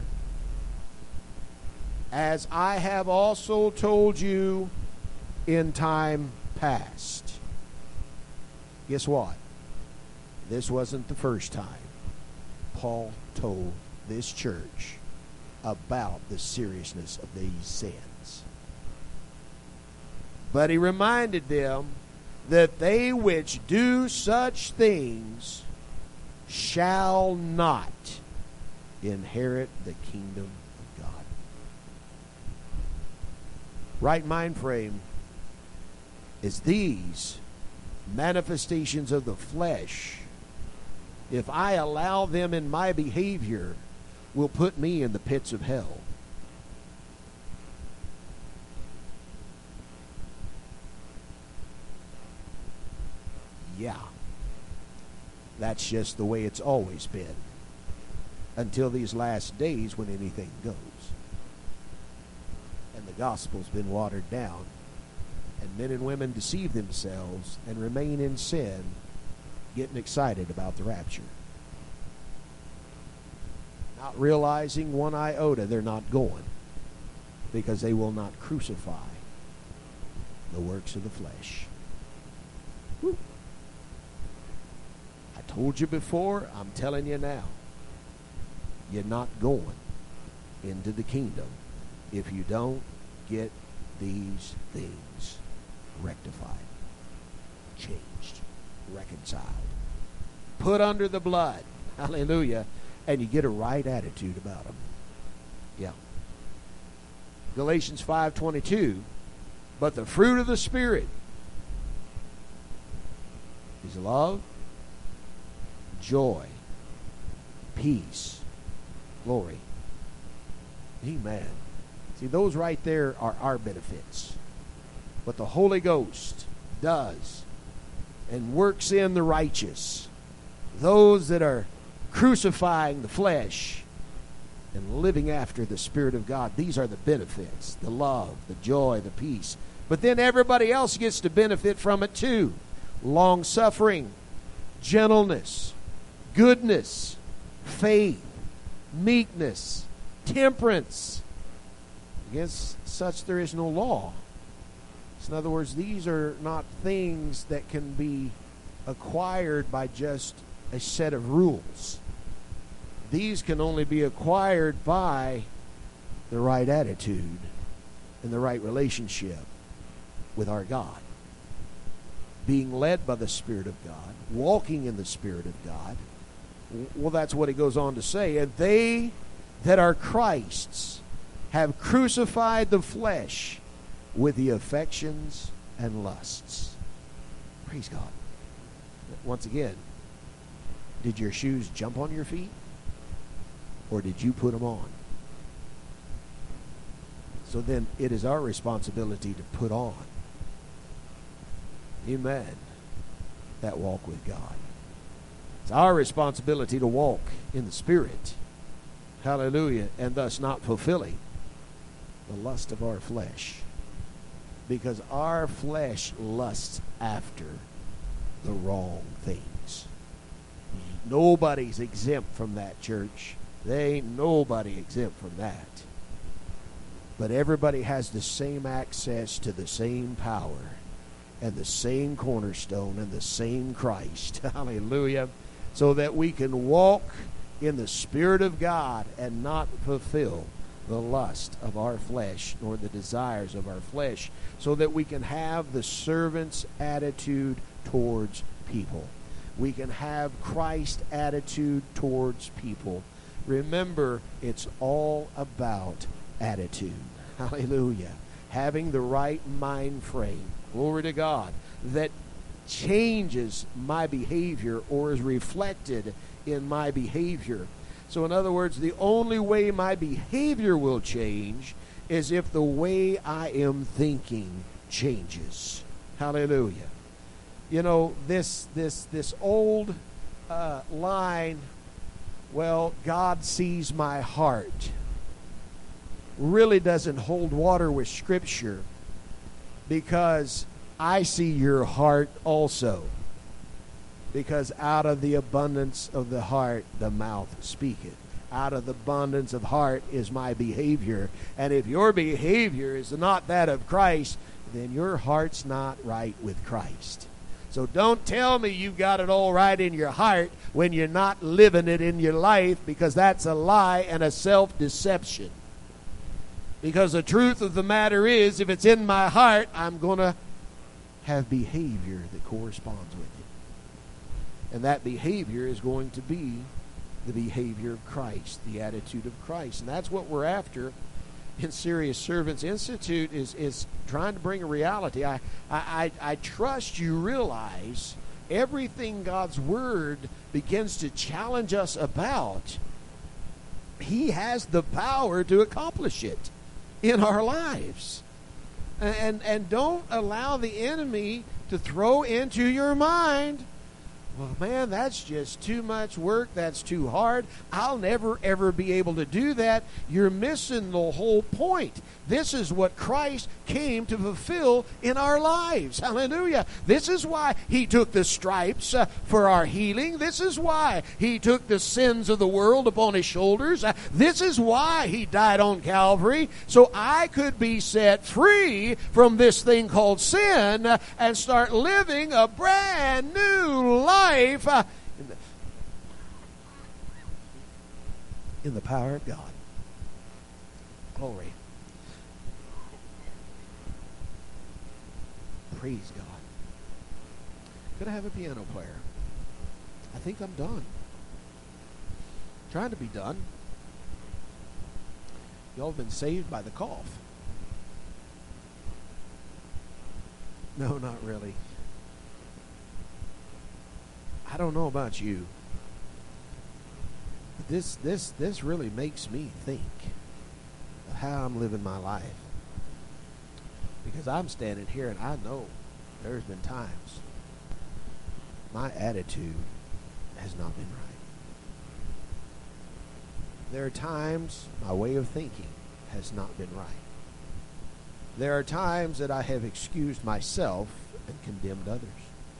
as I have also told you in time past. Guess what? This wasn't the first time Paul told this church about the seriousness of these sins. But he reminded them that they which do such things shall not inherit the kingdom of God. Right mind frame is these manifestations of the flesh. If I allow them in my behavior, will put me in the pits of hell. Yeah. That's just the way it's always been. Until these last days when anything goes. And the gospel's been watered down. And men and women deceive themselves and remain in sin, getting excited about the rapture. Not realizing one iota they're not going, because they will not crucify the works of the flesh. Woo. I told you before, I'm telling you now. You're not going into the kingdom if you don't get these things rectified, changed, reconciled, put under the blood. Hallelujah. And you get a right attitude about them. Yeah. Galatians five twenty-two. But the fruit of the Spirit is love, joy, peace, glory. Amen. See, those right there are our benefits. What the Holy Ghost does and works in the righteous, those that are crucifying the flesh and living after the Spirit of God, these are the benefits: the love, the joy, the peace. But then everybody else gets to benefit from it too. Long-suffering, gentleness, goodness, faith, meekness, temperance. Against such there is no law. In other words, these are not things that can be acquired by just a set of rules. These can only be acquired by the right attitude and the right relationship with our God. Being led by the Spirit of God, walking in the Spirit of God. Well, that's what he goes on to say. And they that are Christ's have crucified the flesh with the affections and lusts. Praise God. Once again, did your shoes jump on your feet? Or did you put them on? So then it is our responsibility to put on, amen, that walk with God. It's our responsibility to walk in the Spirit. Hallelujah. And thus not fulfilling the lust of our flesh. Because our flesh lusts after the wrong things. Nobody's exempt from that, church. There ain't nobody exempt from that. But everybody has the same access to the same power and the same cornerstone and the same Christ. Hallelujah. So that we can walk in the Spirit of God and not fulfill the lust of our flesh nor the desires of our flesh, so that we can have the servant's attitude towards people. We can have Christ's attitude towards people. Remember, it's all about attitude. Hallelujah. Having the right mind frame, glory to God, that changes my behavior or is reflected in my behavior. So in other words, the only way my behavior will change is if the way I am thinking changes. Hallelujah. You know, this this this old uh, line, well, God sees my heart, really doesn't hold water with Scripture, because I see your heart also. Because out of the abundance of the heart, the mouth speaketh. Out of the abundance of heart is my behavior. And if your behavior is not that of Christ, then your heart's not right with Christ. So don't tell me you've got it all right in your heart when you're not living it in your life, because that's a lie and a self-deception. Because the truth of the matter is, if it's in my heart, I'm going to have behavior that corresponds with it. And that behavior is going to be the behavior of Christ, the attitude of Christ. And that's what we're after in Serious Servants Institute, is, is trying to bring a reality. I, I, I trust you realize everything God's Word begins to challenge us about, He has the power to accomplish it in our lives. And, and don't allow the enemy to throw into your mind, well, man, that's just too much work. That's too hard. I'll never, ever be able to do that. You're missing the whole point. This is what Christ came to fulfill in our lives. Hallelujah. This is why He took the stripes uh, for our healing. This is why He took the sins of the world upon His shoulders. Uh, this is why He died on Calvary, so I could be set free from this thing called sin uh, and start living a brand new life uh, in, the, in the power of God. Glory. Praise God. Could I have a piano player? I think I'm done. Trying to be done. Y'all have been saved by the cough. No, not really. I don't know about you, but this this this really makes me think of how I'm living my life. Because I'm standing here and I know there's been times my attitude has not been right. There are times my way of thinking has not been right. There are times that I have excused myself and condemned others.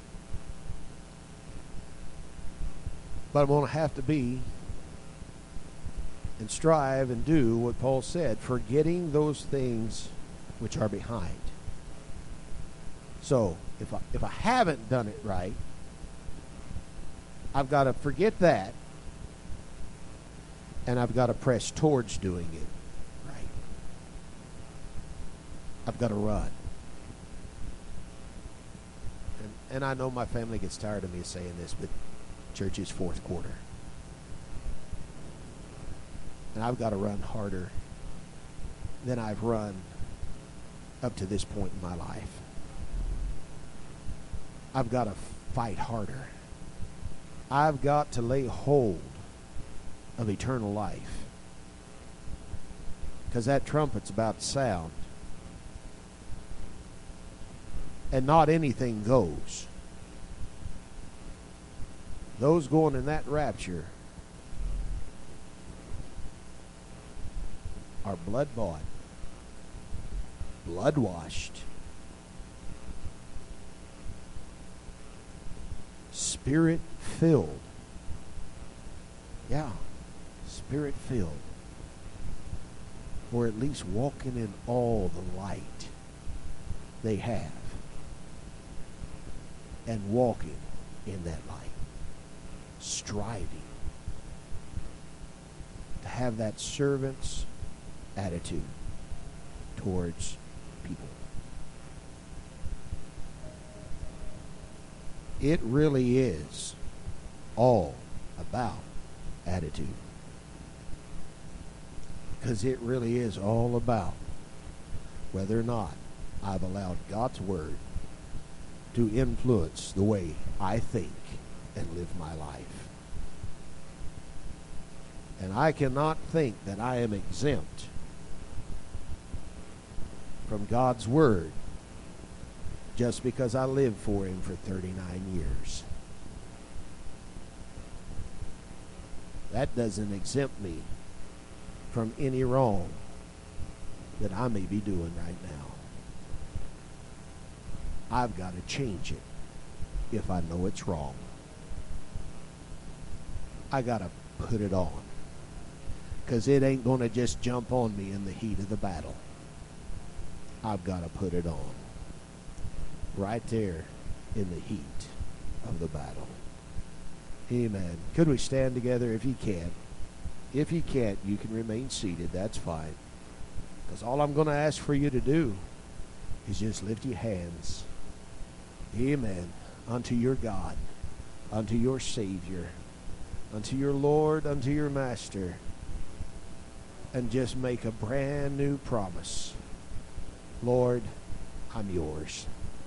But I'm going to have to be and strive and do what Paul said, forgetting those things which are behind. So, if I, if I haven't done it right, I've got to forget that, and I've got to press towards doing it right. I've got to run. And, and I know my family gets tired of me saying this, but church is fourth quarter. And I've got to run harder than I've run up to this point in my life. I've got to fight harder. I've got to lay hold of eternal life. Because that trumpet's about to sound. And not anything goes. Those going in that rapture are blood-bought, blood-washed, Spirit-filled. Yeah, Spirit-filled. Or at least walking in all the light they have. And walking in that light. Striving to have that servant's attitude towards people. It really is all about attitude. Because it really is all about whether or not I've allowed God's Word to influence the way I think and live my life. And I cannot think that I am exempt from God's Word just because I lived for Him for thirty-nine years. That doesn't exempt me from any wrong that I may be doing right now. I've got to change it if I know it's wrong. I got to put it on. Because it ain't going to just jump on me in the heat of the battle. I've got to put it on. Right there in the heat of the battle. Amen. Could we stand together if you can? If you can't, you can remain seated. That's fine. Because all I'm going to ask for you to do is just lift your hands. Amen. Unto your God. Unto your Savior. Unto your Lord. Unto your Master. And just make a brand new promise. Lord, I'm yours.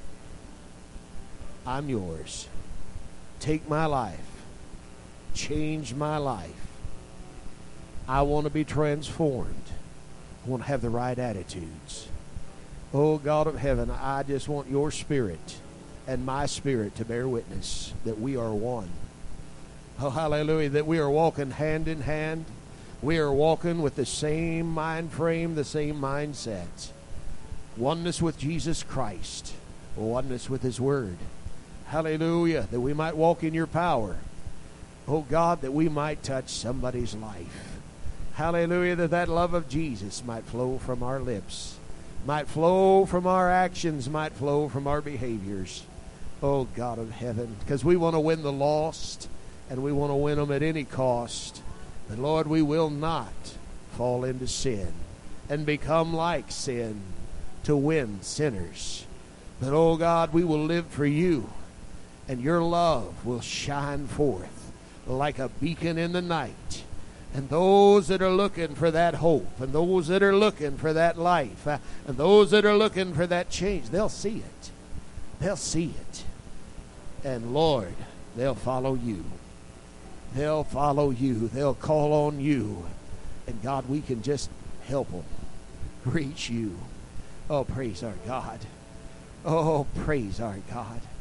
I'm yours. Take my life. Change my life. I want to be transformed. I want to have the right attitudes. Oh, God of heaven, I just want your Spirit and my spirit to bear witness that we are one. Oh, hallelujah, that we are walking hand in hand. We are walking with the same mind frame, the same mindset. Oneness with Jesus Christ. Oneness with His Word. Hallelujah, that we might walk in your power. Oh, God, that we might touch somebody's life. Hallelujah, that that love of Jesus might flow from our lips. Might flow from our actions. Might flow from our behaviors. Oh, God of heaven, because we want to win the lost. And we want to win them at any cost. But Lord, we will not fall into sin and become like sin to win sinners. But, oh God, we will live for you, and your love will shine forth like a beacon in the night. And those that are looking for that hope, and those that are looking for that life, uh, and those that are looking for that change, they'll see it. They'll see it. And Lord, they'll follow you. They'll follow you. They'll call on you. And God, we can just help them reach you. Oh, praise our God. Oh, praise our God.